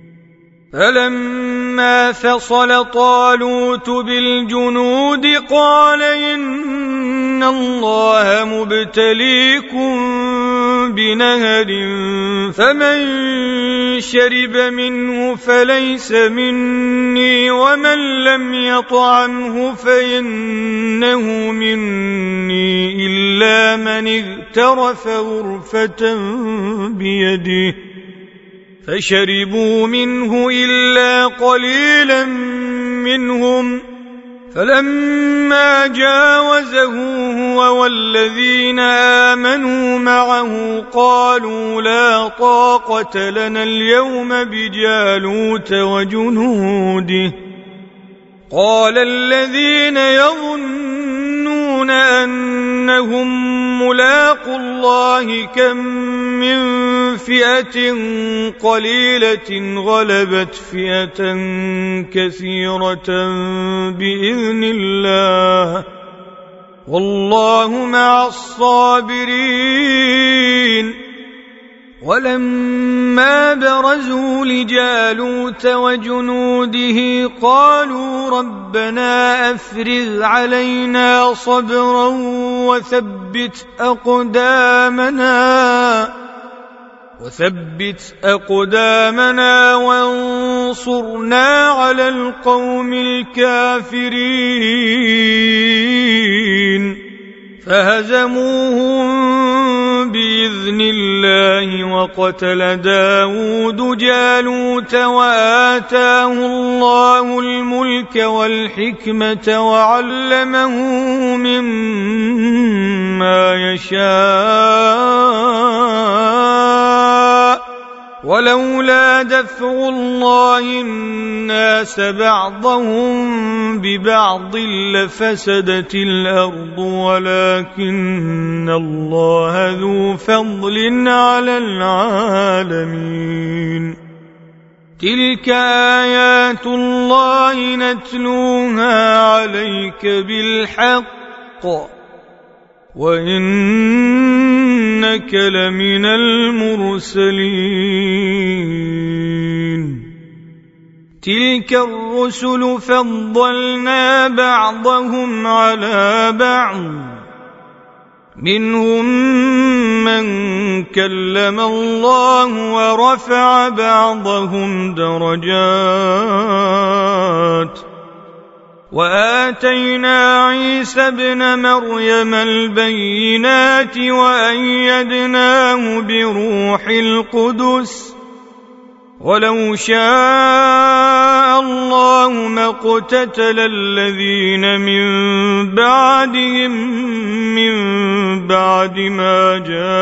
فلما فصل طالوت بالجنود قال إن الله مبتليكم بنهر فمن شرب منه فليس مني ومن لم يطعمه فإنه مني إلا من اغترف غرفة بيده فشربوا منه إلا قليلا منهم فلما جاوزه هو والذين آمنوا معه قالوا لا طاقة لنا اليوم بجالوت وجنوده. قال الذين يظنون أنهم ملاقو الله كم من فئة قليلة غلبت فئة كثيرة بإذن الله والله مع الصابرين. ولما برزوا لجالوت وجنوده قالوا ربنا أفرغ علينا صبرا وثبت أقدامنا وثبت أقدامنا وانصرنا على القوم الكافرين. فهزموهم بإذن الله وقتل داود جالوت وآتاه الله الملك والحكمة وعلمه مما يشاء ولولا دفع الله الناس بعضهم ببعض لفسدت الأرض ولكن الله ذو فضل على العالمين. تلك آيات الله نتلوها عليك بالحق وإنك لمن المرسلين. تلك الرسل فضلنا بعضهم على بعض منهم من كلم الله ورفع بعضهم درجات وآتينا عيسى ابن مريم البينات وأيدناه بروح القدس ولو شاء الله ما اقتتل الذين من بعدهم من بعد ما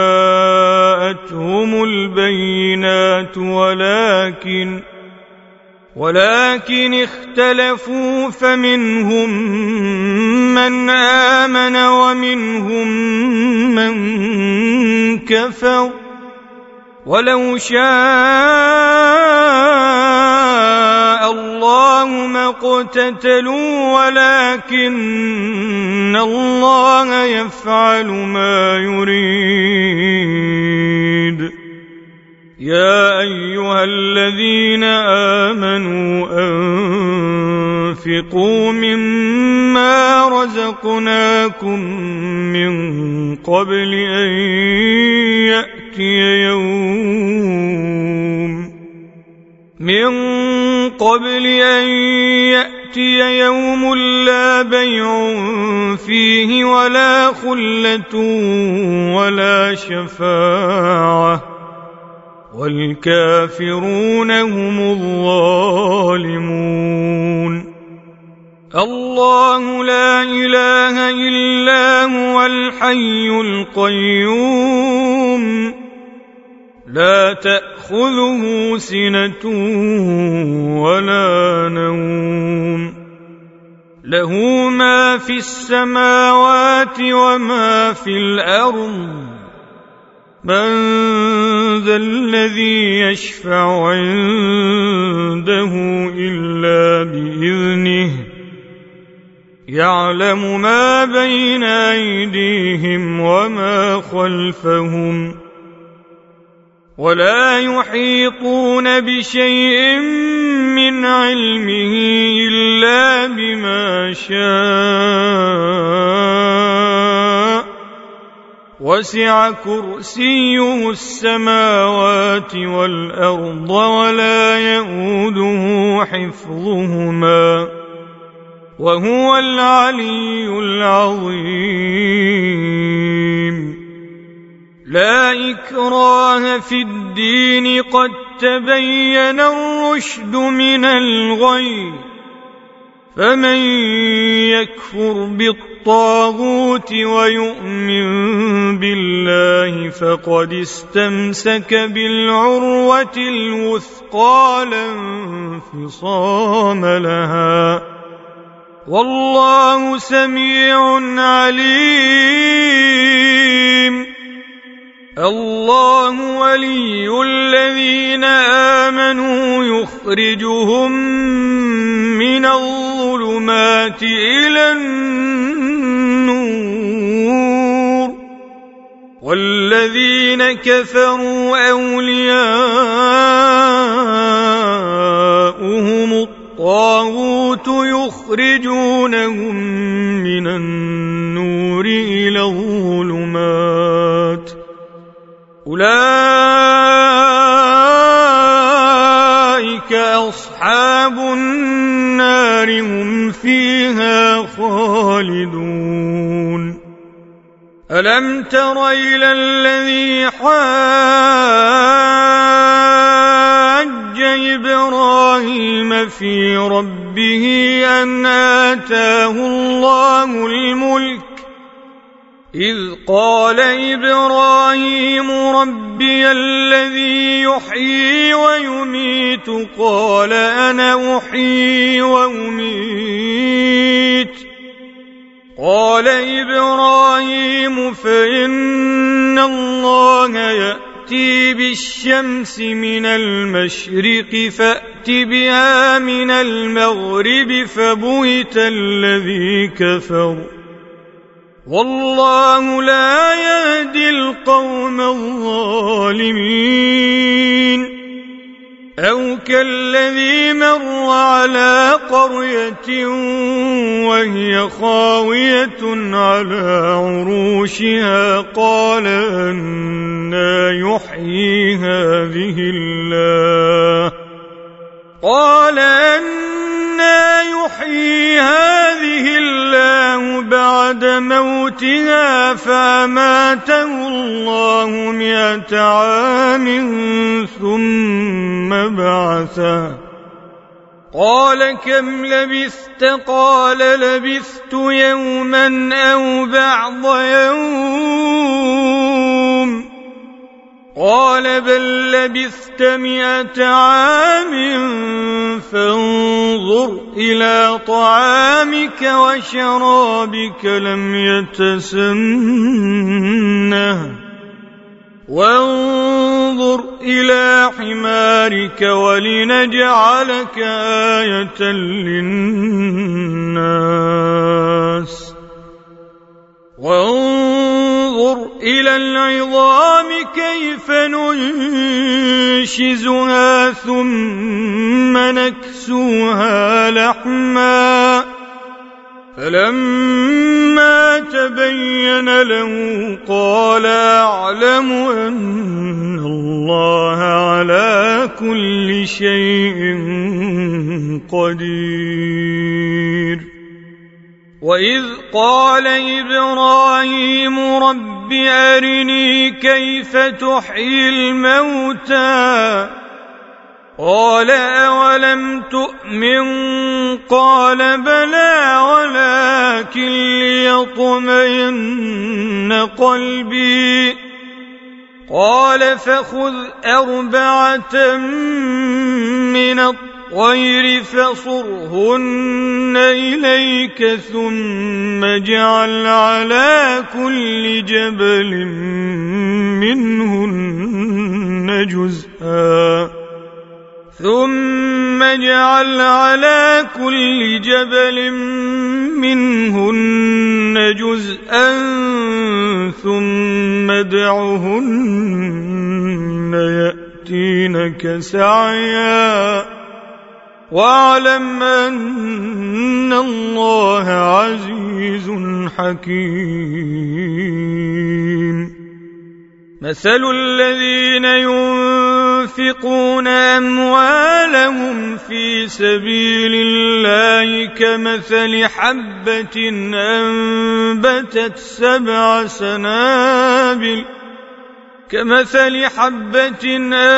جاءتهم البينات ولكن ولكن اختلفوا فمنهم من آمن ومنهم من كفر ولو شاء الله ما اقتتلوا ولكن الله يفعل ما يريد. يا أيها الذين آمنوا أنفقوا مما رزقناكم من قبل أن يأتي يوم من قبل أن يأتي يوم لا بيع فيه ولا خلة ولا شفاعة والكافرون هم الظالمون. الله لا إله إلا هو الحي القيوم لا تأخذه سنة ولا نوم له ما في السماوات وما في الأرض من ذا الذي يشفع عنده إلا بإذنه يعلم ما بين أيديهم وما خلفهم ولا يحيطون بشيء من علمه إلا بما شاء وسع كرسيه السماوات والأرض ولا يئوده حفظهما وهو العلي العظيم. لا إكراه في الدين قد تبين الرشد من الغي فمن يكفر بالطاغوت ويؤمن بالله فقد استمسك بالعروة الوثقى لا انفصام لها والله سميع عليم. الله ولي الذين آمنوا يخرجهم من الظلمات إلى النور والذين كفروا أولياؤهم الطاغوت يخرجونهم من النور إلى الظلمات أولئك أصحاب النار هم فيها خالدون. ألم تر إلى الذي حاج إبراهيم في ربه أن آتاه الله الملك إذ قال إبراهيم ربي الذي يحيي ويميت قال أنا أحيي وأميت قال إبراهيم فإن الله يأتي بالشمس من المشرق فأت بها من المغرب فبهت الذي كفر والله لا يهدي القوم الظالمين. أو كالذي مر على قرية وهي خاوية على عروشها قال أنى يحيي هذه الله قال أنى يحيي هذه الله بعد موتها فأماته الله مئة عام ثم بعثه قال كم لبثت قال لبثت يوما أو بعض يوم قال بل لبثت مئة عام فانظر إلى طعامك وشرابك لم يتسنه وانظر إلى حمارك ولنجعلك آية للناس وانظر إلى العظام كيف ننشزها ثم نكسوها لحما فلما تبين له قال أعلم أن الله على كل شيء قدير. وإذ قال إبراهيم رب أرني كيف تحيي الموتى قال أولم تؤمن قال بلى ولكن ليطمئن قلبي قال فخذ أربعة من الطير فصرهن إليك ثم اجعل على كل جبل منهن جزءا ثم اجعل على كل جبل منهن جزءا ثم ادعهن يأتينك سعيا واعلم أن الله عزيز حكيم مثل الذين ينفقون أموالهم في سبيل الله كمثل حبة أنبتت سبع سنابل كمثل حبة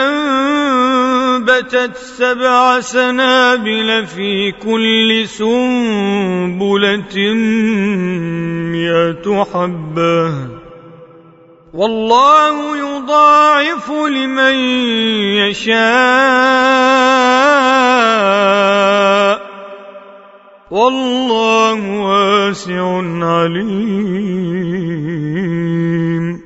أنبتت سبع سنابل في كل سنبلة مئة حبة والله يضاعف لمن يشاء والله واسع عليم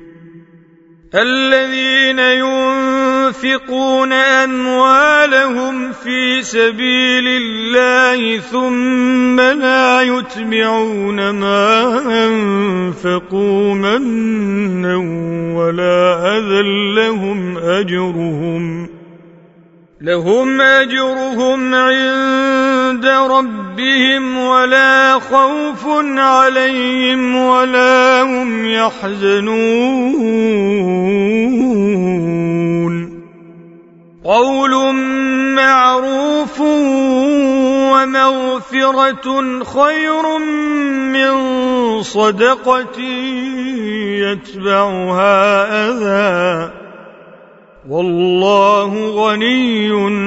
الذين ينفقون أموالهم في سبيل الله ثم لا يتبعون ما أنفقوا منا ولا أذى لهم أجرهم لهم أجرهم عند ربهم ولا خوف عليهم ولا هم يحزنون قول معروف ومغفرة خير من صدقة يتبعها أذى والله غني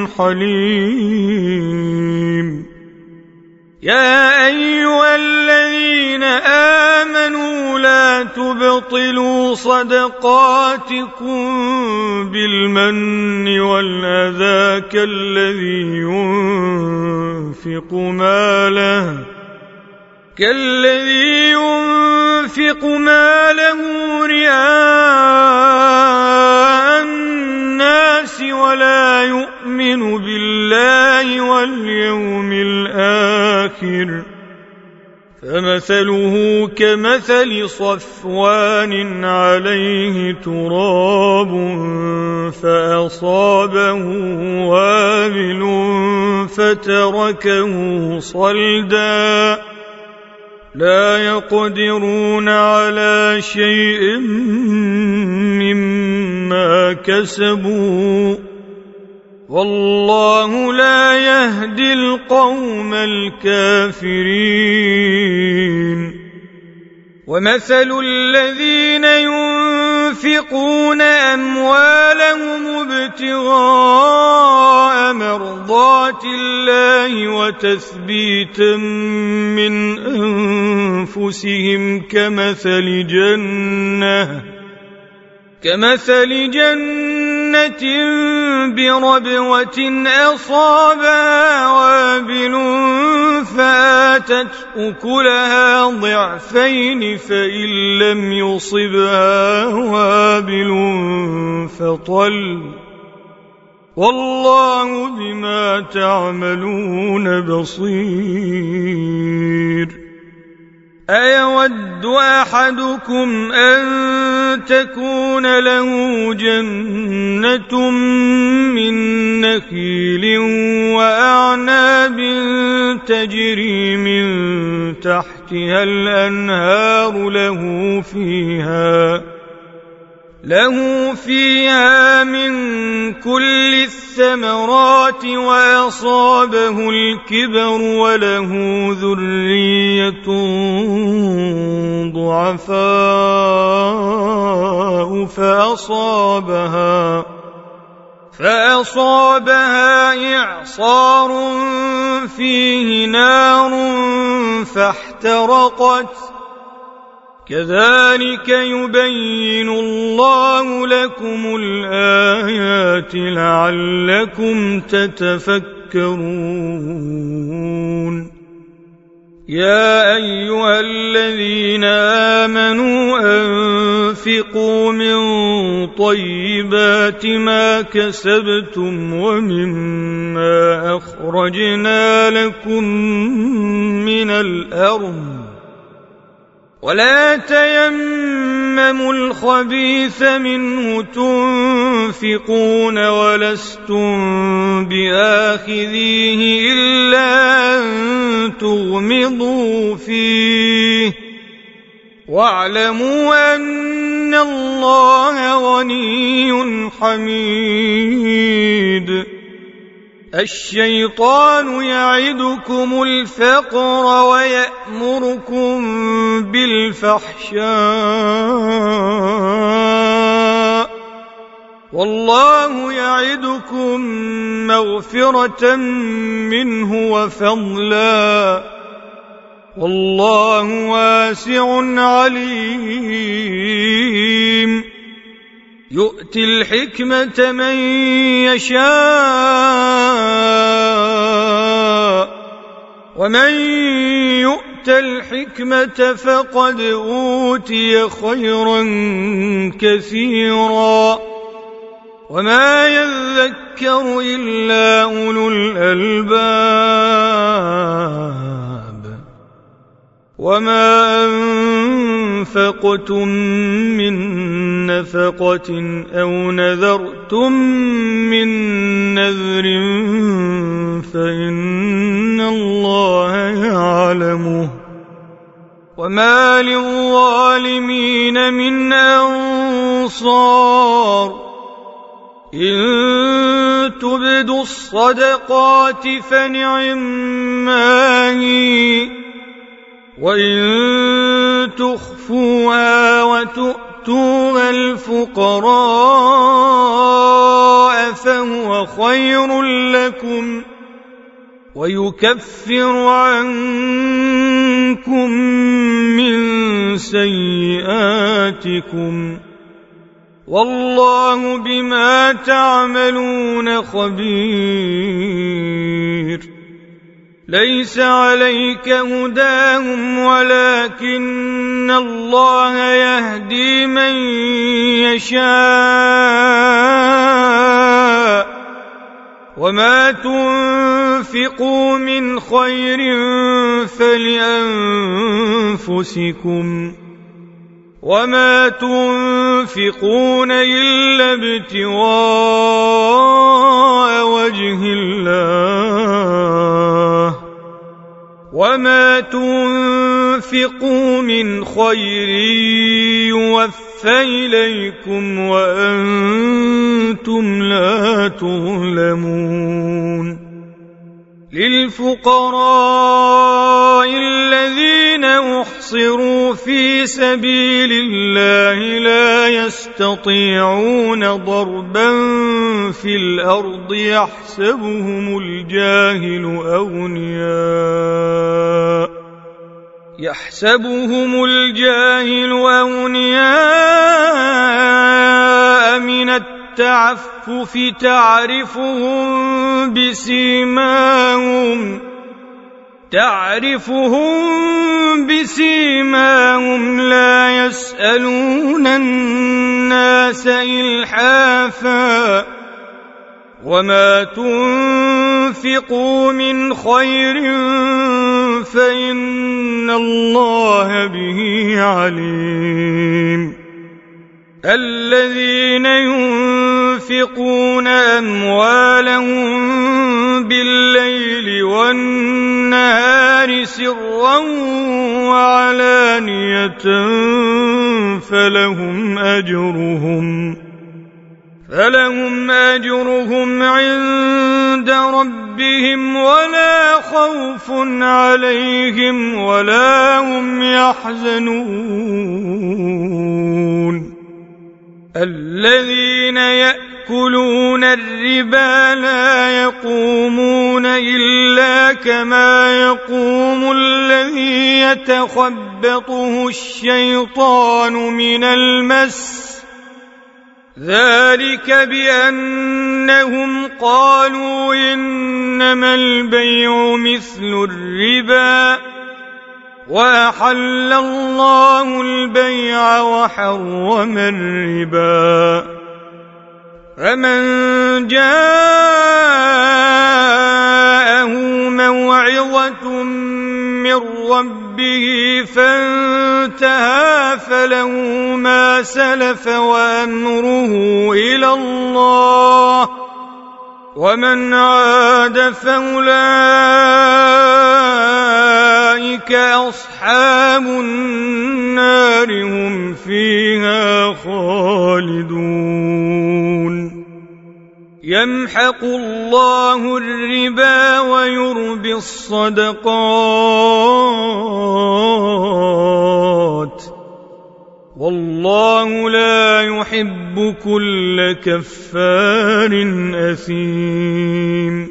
حليم يا أيها الذين آمنوا لا تبطلوا صدقاتكم بالمن والأذى كالذي ينفق ماله كالذي ينفق ماله رئاء الناس ولا يؤمن بالله واليوم الآخر فمثله كمثل صفوان عليه تراب فأصابه وابل فتركه صلدا لا يقدرون على شيء مما كسبوا والله لا يهدي القوم الكافرين ومثل الذين ينفقون أموالهم ابتغاء مرضات الله وتثبيتا من أنفسهم كمثل جنة كمثل جنة بربوة أصابها وابل فآتت أكلها ضعفين فإن لم يصبها وابل فطل والله بما تعملون بصير أيود أحدكم أن تكون له جنة من نخيل وأعناب تجري من تحتها الأنهار له فيها له فيها من كل الثمرات الثمرات وأصابه الكبر وله ذرية ضعفاء فأصابها فأصابها إعصار فيه نار فاحترقت كذلك يبين الله لكم الآيات لعلكم تتفكرون يا أيها الذين آمنوا أنفقوا من طيبات ما كسبتم ومما أخرجنا لكم من الأرض ولا تيمموا الخبيث منه تنفقون ولستم بآخذيه إلا أن تغمضوا فيه واعلموا أن الله غني حميد الشيطان يعدكم الفقر ويأمركم بالفحشاء والله يعدكم مغفرة منه وفضلا والله واسع عليم يؤتي الحكمة من يشاء ومن يؤت الحكمة فقد أوتي خيرا كثيرا وما يذكر إلا أولو الألباب وما أنفقتم من نفقة أو نذرتم من نذر فإن الله يعلمه وما للظالمين من أنصار إن تبدوا الصدقات فنعما هي وإن تخفوها وتؤتوها الفقراء فهو خير لكم ويكفر عنكم من سيئاتكم والله بما تعملون خبير ليس عليك هداهم ولكن الله يهدي من يشاء وما تنفقوا من خير فلأنفسكم وما تنفقون إلا ابتغاء وجه الله وما تنفقوا من خير يوفى إليكم وأنتم لا تظلمون للفقراء الذين أحصروا في سبيل الله لا يستطيعون ضربا في الأرض يحسبهم الجاهل أغنياء يحسبهم الجاهل أغنياء من التعفف تعرفهم بسيماهم تعرفهم بسيماهم لا يسألون الناس إلحافا وما تنفقوا من خير فإن الله به عليم الذين ينفقون أموالهم بالليل والنهار سرا وعلانية فلهم أجرهم فلهم أجرهم عند ربهم ولا خوف عليهم ولا هم يحزنون الذين يأكلون الربا لا يقومون إلا كما يقوم الذي يتخبطه الشيطان من المس ذلك بأنهم قالوا إنما البيع مثل الربا وأحل الله البيع وحرم الربا فمن جاءه موعظة من ربه فانتهى فله ما سلف وأمره إلى الله ومن عاد فأولئك أصحاب النار هم فيها خالدون يمحق الله الربا ويربي الصدقات والله لا يحب كل كفار أثيم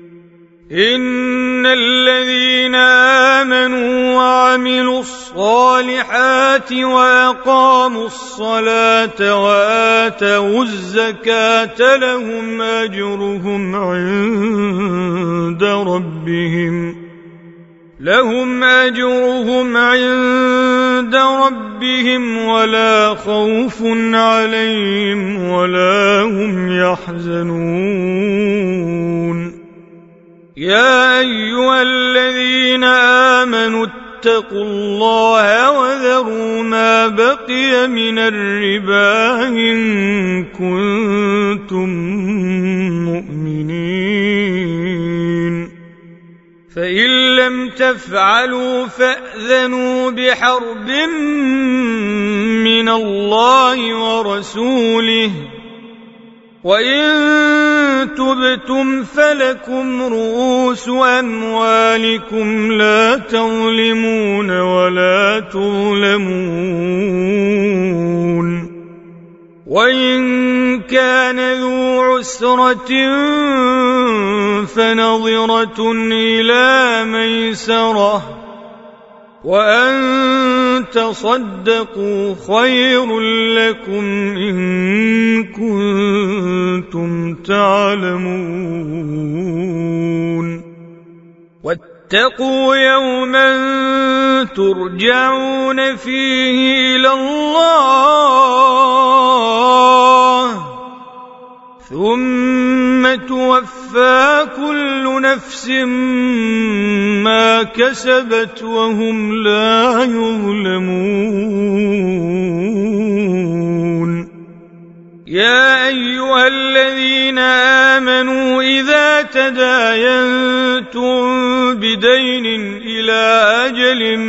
إن الذين آمنوا وعملوا الصالحات وأقاموا الصلاة وآتوا الزكاة لهم أجرهم عند ربهم لهم أجرهم عند ربهم ولا خوف عليهم ولا هم يحزنون يا أيها الذين آمنوا اتقوا الله وذروا ما بقي من الربا إن كنتم مؤمنين فإن لم تفعلوا فأذنوا بحرب من الله ورسوله وإن تبتم فلكم رؤوس أموالكم لا تظلمون ولا تظلمون وإن كان ذو عسرة فنظرة إلى ميسرة وأن تصدقوا خير لكم إن كنتم تعلمون واتقوا يوما ترجعون فيه إلى الله ثم توفى كل نفس ما كسبت وهم لا يظلمون يا أيها الذين آمنوا إذا تداينتم بدين إلى أجل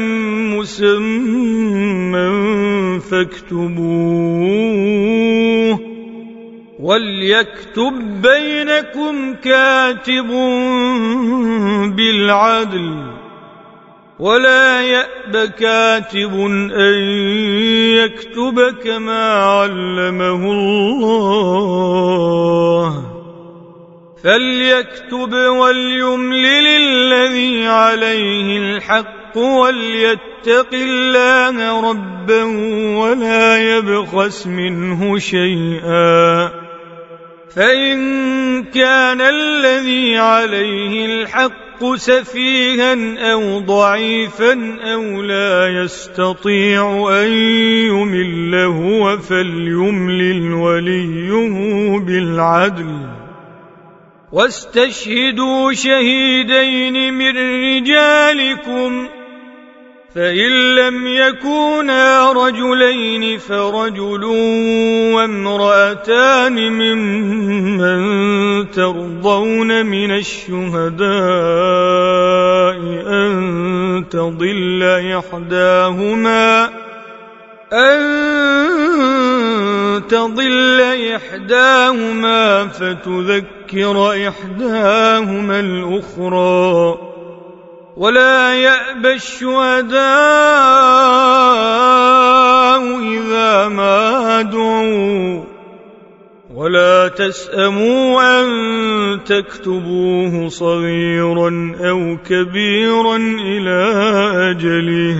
مسمى فاكتبوه وليكتب بينكم كاتب بالعدل ولا يأب كاتب أن يكتب كما علمه الله فليكتب وليملل الذي عليه الحق وليتق الله ربه ولا يبخس منه شيئا فإن كان الذي عليه الحق سفيها أو ضعيفا أو لا يستطيع أن يمل هو فليملل وليه بالعدل واستشهدوا شهيدين من رجالكم فإن لم يكونا رجلين فرجل وامرأتان ممن ترضون من الشهداء أن تضل إحداهما أن تضل إحداهما فتذكر إحداهما الأخرى ولا يأبى الشهداء إذا ما دعوا ولا تسأموا أن تكتبوه صغيرا أو كبيرا إلى أجله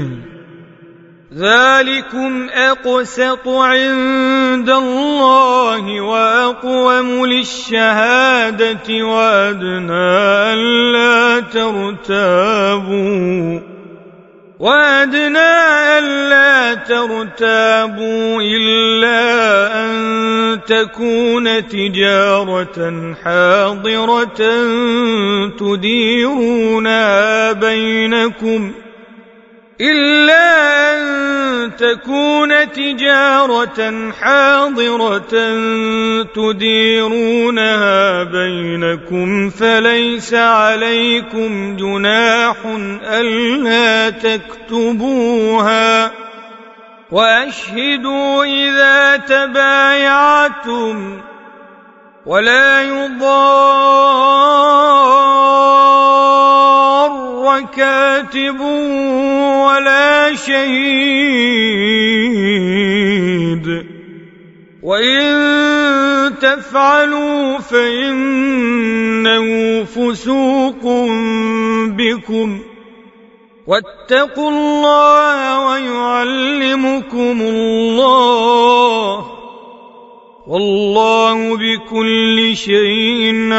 ذلكم أقسط عند الله وأقوم للشهادة وأدنى ألا ترتابوا وأدنى ألا ترتابوا إلا أن تكون تجارة حاضرة تديرونها بينكم إلا أن تكون تجارة حاضرة تديرونها بينكم فليس عليكم جناح ألا تكتبوها وأشهدوا إذا تبايعتم ولا يضار كاتب ولا شهيد وإن تفعلوا فإنه فسوق بكم واتقوا الله ويعلمكم الله والله بكل شيء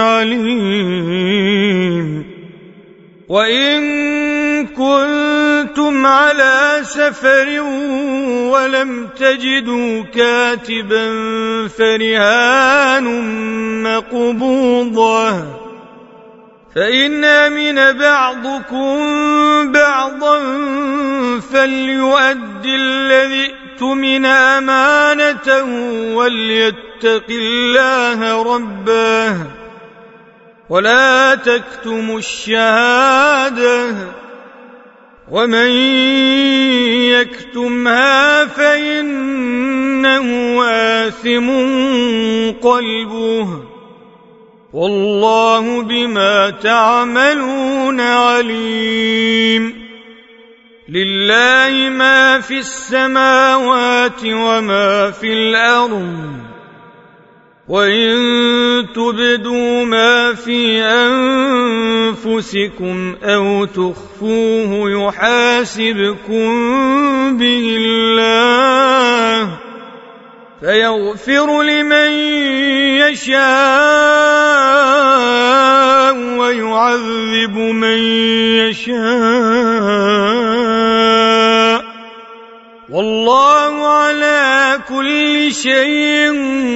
عليم وإن كنتم على سفر ولم تجدوا كاتبا فرهان مقبوضة فإن أمن بعضكم بعضا فليؤد الذي اؤتمن أمانته وليتق الله ربه ولا تكتموا الشهادة ومن يكتمها فإنه آثم قلبه والله بما تعملون عليم لله ما في السماوات وما في الأرض وإن تبدوا ما في أنفسكم أو تخفوه يحاسبكم به الله فيغفر لمن يشاء ويعذب من يشاء والله على كل شيء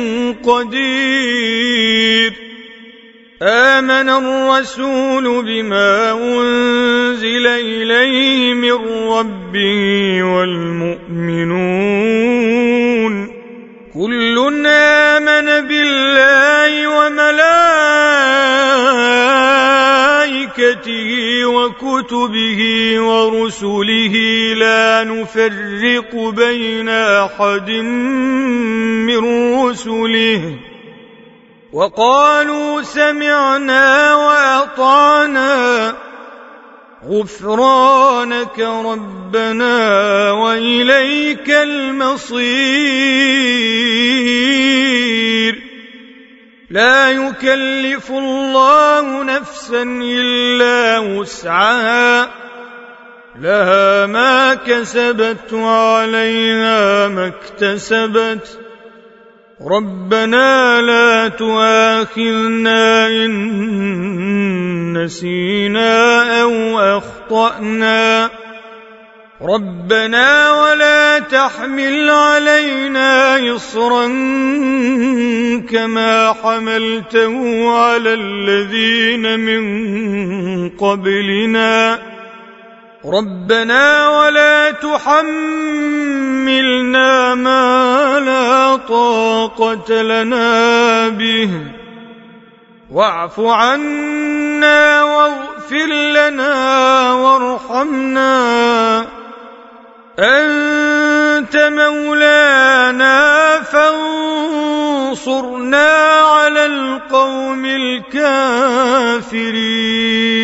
قدير آمن الرسول بما أنزل إليه من ربه والمؤمنون كل آمن بالله وملائكته وكتبه ورسله لا نفرق بين أحد من رسله وقالوا سمعنا وأطعنا غفرانك ربنا وإليك المصير لا يكلف الله نفسا إلا وسعها لها ما كسبت وعليها ما اكتسبت ربنا لا تؤاخذنا إن نسينا أو أخطأنا ربنا ولا تحمل علينا إصرا كما حملته على الذين من قبلنا ربنا ولا تحملنا ما لا طاقة لنا به واعف عنا واغفر لنا وارحمنا أنت مولانا فاغفر فانصرنا على القوم الكافرين.